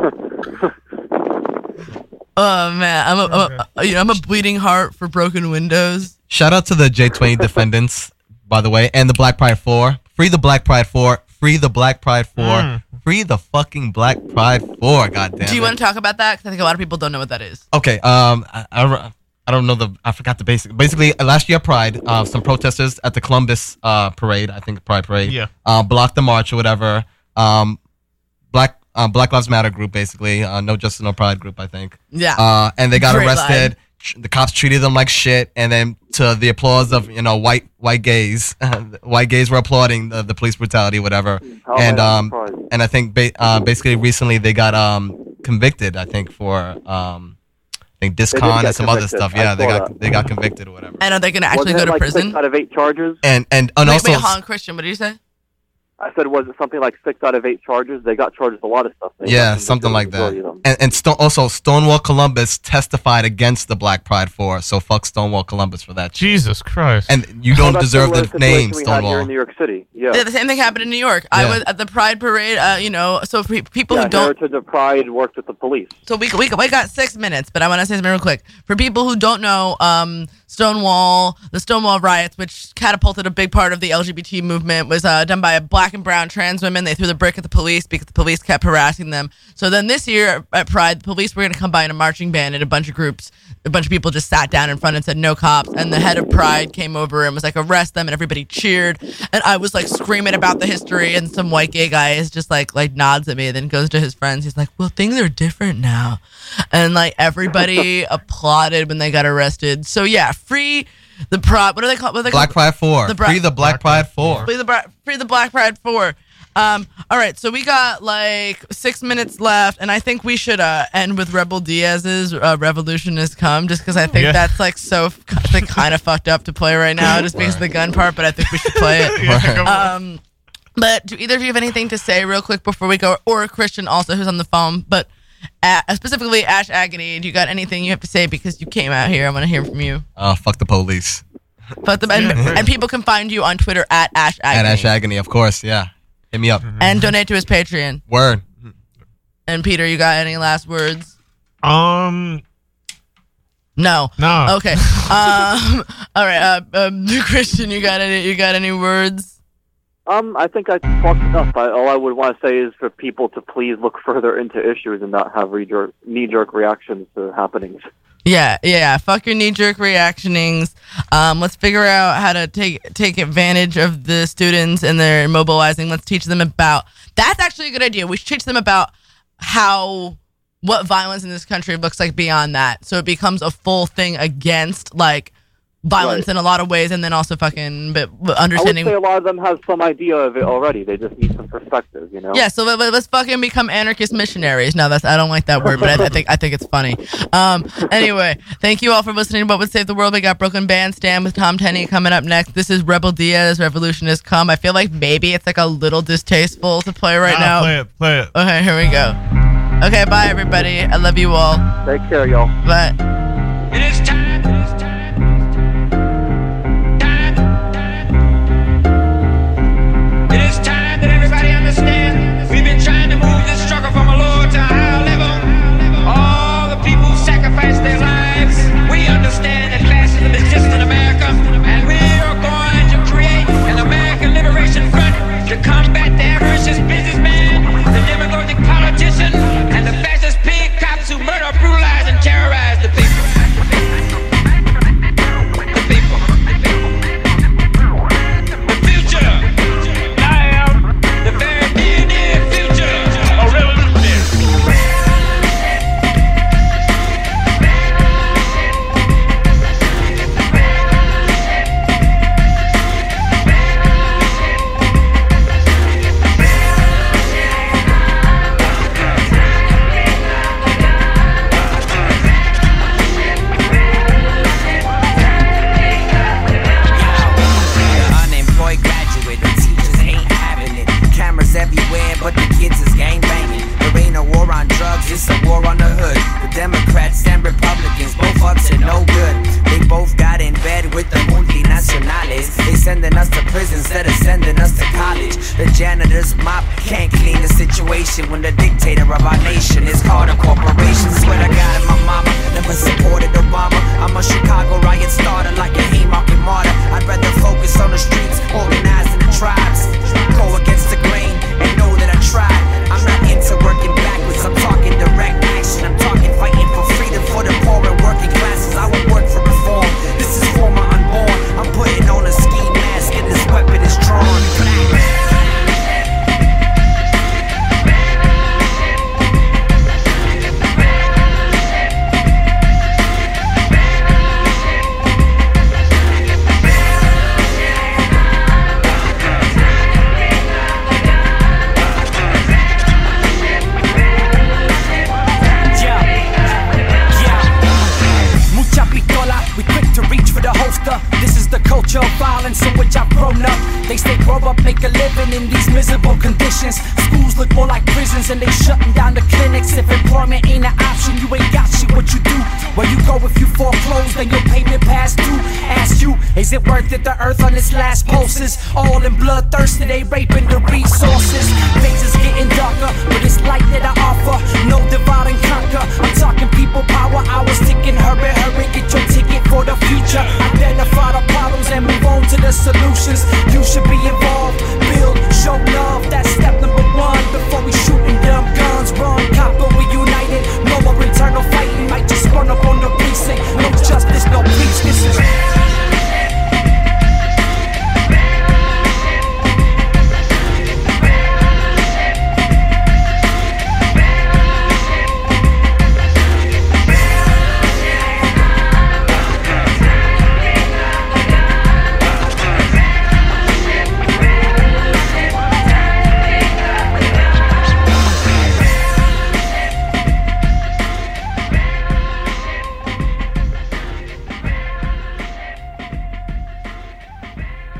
Speaker 2: Oh man, I'm a, I'm a, you know, I'm a bleeding heart for broken windows.
Speaker 4: Shout out to the J twenty defendants, by the way, and the Black Pride four. Free the Black Pride four. Free the Black Pride four.
Speaker 5: Mm.
Speaker 4: Free the fucking Black Pride four. Goddamn.
Speaker 2: Do you
Speaker 4: it.
Speaker 2: want to talk about that? Because I think a lot of people don't know what that is.
Speaker 4: Okay. Um. I, I don't. I don't know the. I forgot the basic. Basically, uh, last year at Pride, uh, some protesters at the Columbus uh parade. I think Pride parade.
Speaker 5: Yeah.
Speaker 4: Uh, blocked the march or whatever. Um, Black uh, Black Lives Matter group, basically. Uh, no Justice, No Pride group, I think.
Speaker 2: Yeah.
Speaker 4: Uh, and they got
Speaker 2: Great
Speaker 4: arrested.
Speaker 2: line.
Speaker 4: Tr- The cops treated them like shit, and then to the applause of you know white white gays, white gays were applauding the, the police brutality, whatever.
Speaker 6: How
Speaker 4: and
Speaker 6: am I
Speaker 4: um,
Speaker 6: surprised?
Speaker 4: and I think ba- uh, basically recently they got um convicted. I think for um, I think
Speaker 6: did
Speaker 4: discon
Speaker 6: get
Speaker 4: and some other
Speaker 6: convicted.
Speaker 4: stuff.
Speaker 6: I
Speaker 4: Yeah, they
Speaker 6: saw
Speaker 4: got
Speaker 6: that.
Speaker 4: they got convicted or whatever.
Speaker 2: And are they going to actually
Speaker 6: Wasn't
Speaker 2: go
Speaker 6: it
Speaker 2: to
Speaker 6: like
Speaker 2: prison?
Speaker 6: Six out of eight charges.
Speaker 4: And and and
Speaker 2: wait,
Speaker 4: also
Speaker 2: wait, hold on, Christian. What did you say?
Speaker 6: I said, was it something like six out of eight charges? They got charged with a lot of stuff. They got
Speaker 4: yeah,
Speaker 6: convicted
Speaker 4: something
Speaker 6: of
Speaker 4: like
Speaker 6: the majority
Speaker 4: that.
Speaker 6: of them.
Speaker 4: And and Sto- also Stonewall Columbus testified against the Black Pride four. So fuck Stonewall Columbus for that. shit.
Speaker 5: Jesus Christ.
Speaker 4: And you
Speaker 6: Well,
Speaker 4: don't
Speaker 6: that's
Speaker 4: deserve
Speaker 6: similar
Speaker 4: the
Speaker 6: to situation
Speaker 4: name
Speaker 6: we had here
Speaker 4: Stonewall.
Speaker 6: in New York City. Yeah.
Speaker 2: Yeah, the same thing happened in New York. I
Speaker 4: Yeah.
Speaker 2: was at the Pride Parade. Uh, you know, so for pe- people
Speaker 6: yeah,
Speaker 2: who don't,
Speaker 6: Heritage of Pride worked with the police.
Speaker 2: so we we we got six minutes, but I want to say something real quick for people who don't know. Um, Stonewall, the Stonewall riots, which catapulted a big part of the L G B T movement, was uh, done by black and brown trans women. They threw the brick at the police because the police kept harassing them. So then this year at Pride, the police were going to come by in a marching band, and a bunch of groups, a bunch of people just sat down in front and said no cops. And the head of Pride came over and was like, arrest them, and everybody cheered. And I was like screaming about the history, and some white gay guy is just like like nods at me, and then goes to his friends. He's like, well, things are different now. And like everybody applauded when they got arrested. So yeah, free the pride. What are they called? What are they
Speaker 4: Black
Speaker 2: called?
Speaker 4: Pride four.
Speaker 2: The Bra-
Speaker 4: Free the Black,
Speaker 5: Black
Speaker 4: Pride
Speaker 5: Pride
Speaker 4: four.
Speaker 2: Free the Bra- free the Black Pride four. Um, all right, so we got like six minutes left, and I think we should uh, end with Rebel Diaz's uh, "Revolution Has Come," just because I think
Speaker 5: Yeah.
Speaker 2: that's like so, I think kind of fucked up to play right now, just because of the gun part. But I think we should play it.
Speaker 5: Yeah, go on.
Speaker 2: Um, but do either of you have anything to say real quick before we go, or Christian also who's on the phone, but uh, specifically Ash Agony? Do you got anything you have to say because you came out here? I want to hear from you.
Speaker 4: Uh, fuck the police.
Speaker 2: But the, and,
Speaker 5: Yeah.
Speaker 2: and people can find you on Twitter at Ash Agony
Speaker 4: And Ash Agony, of course. Yeah, hit me up.
Speaker 2: and donate to his Patreon.
Speaker 4: Word.
Speaker 2: And Peter, you got any last words?
Speaker 5: Um,
Speaker 2: No.
Speaker 5: no.
Speaker 2: Okay. um. All right. Uh, um, Christian, you got any? You got any words?
Speaker 6: Um, I think I talked enough. I, all I would want to say is for people to please look further into issues and not have knee-jerk, knee-jerk reactions to happenings.
Speaker 2: Yeah, yeah. Fuck your knee-jerk reactionings. Um, let's figure out how to take take advantage of the students and their mobilizing. Let's teach them about. That's actually a good idea. We should teach them about how what violence in this country looks like beyond that, so it becomes a full thing against like violence
Speaker 6: Right.
Speaker 2: in a lot of ways, and then also fucking but but
Speaker 6: I would
Speaker 2: understanding.
Speaker 6: say a lot of them have some idea of it already. They just need some perspective, you know?
Speaker 2: Yeah, so let, let- let's fucking become anarchist missionaries. No, that's I don't like that word, but I, I think I think it's funny. Um, anyway, thank you all for listening to What Would Save the World. We got Brooklyn Bandstand with Tom Tenney coming up next. This is Rebel Diaz, Revolution Has Come. I feel like maybe it's like a little distasteful to play right
Speaker 5: Nah,
Speaker 2: now.
Speaker 5: Play it, play it.
Speaker 2: Okay, here we go. Okay, bye everybody. I love you all.
Speaker 6: Take care, y'all.
Speaker 2: Bye.
Speaker 7: It is time. It is time. It is time that everybody understands. We've been trying to move this struggle from a lower to a higher level. All the people who sacrificed their lives. We understand that classism exists in America, and we are going to create an American Liberation Front to combat the avaricious businessman, the demagogic politician, and the fascist pig cops who murder, brutalize, and terrorize the people. The people. The future. I am the very near, near future. A revolutionary.
Speaker 8: Unemployed graduate, the teachers ain't having it. Cameras everywhere, but the kids is gang banging. There ain't a war on drugs, it's a war on the hood. The Democrats and Republicans, both up to no good. They both got in bed with the multinationales. They sending us to prison instead of sending us to college. The janitor's mop can't clean the situation when the dictator of our nation is called a corporation. Swear to God, and my mama never supported Obama. I'm a Chicago riot starter like a Haymarket martyr. I'd rather focus on the streets, organizing the tribes. Go against the grain and know that I tried. I'm not into working backwards, I'm talking direct action. I'm talking fighting for freedom for the poor and working classes. I would work for reform. This is for my unborn. I'm putting on a ski mask and this weapon is drawn. Yeah, yeah. Mucha pistola, we quick to reach for the holster. This is the culture of violence in which I've grown up. They say grow up, make a living in these miserable conditions. Schools look more like prisons and they shutting down the clinics. If employment ain't an option, you ain't got shit, what you do? Where you go if you foreclose, then your payment past due. Ask you, is it worth it? The earth on its last pulses, all in bloodthirsty, they raping the resources. Faces getting darker, but it's light that I offer. No divide and conquer. I'm talking people power, hours ticking. Hurry, hurry, get your ticket for the future. Identify the problems and move on to the solutions. You should be involved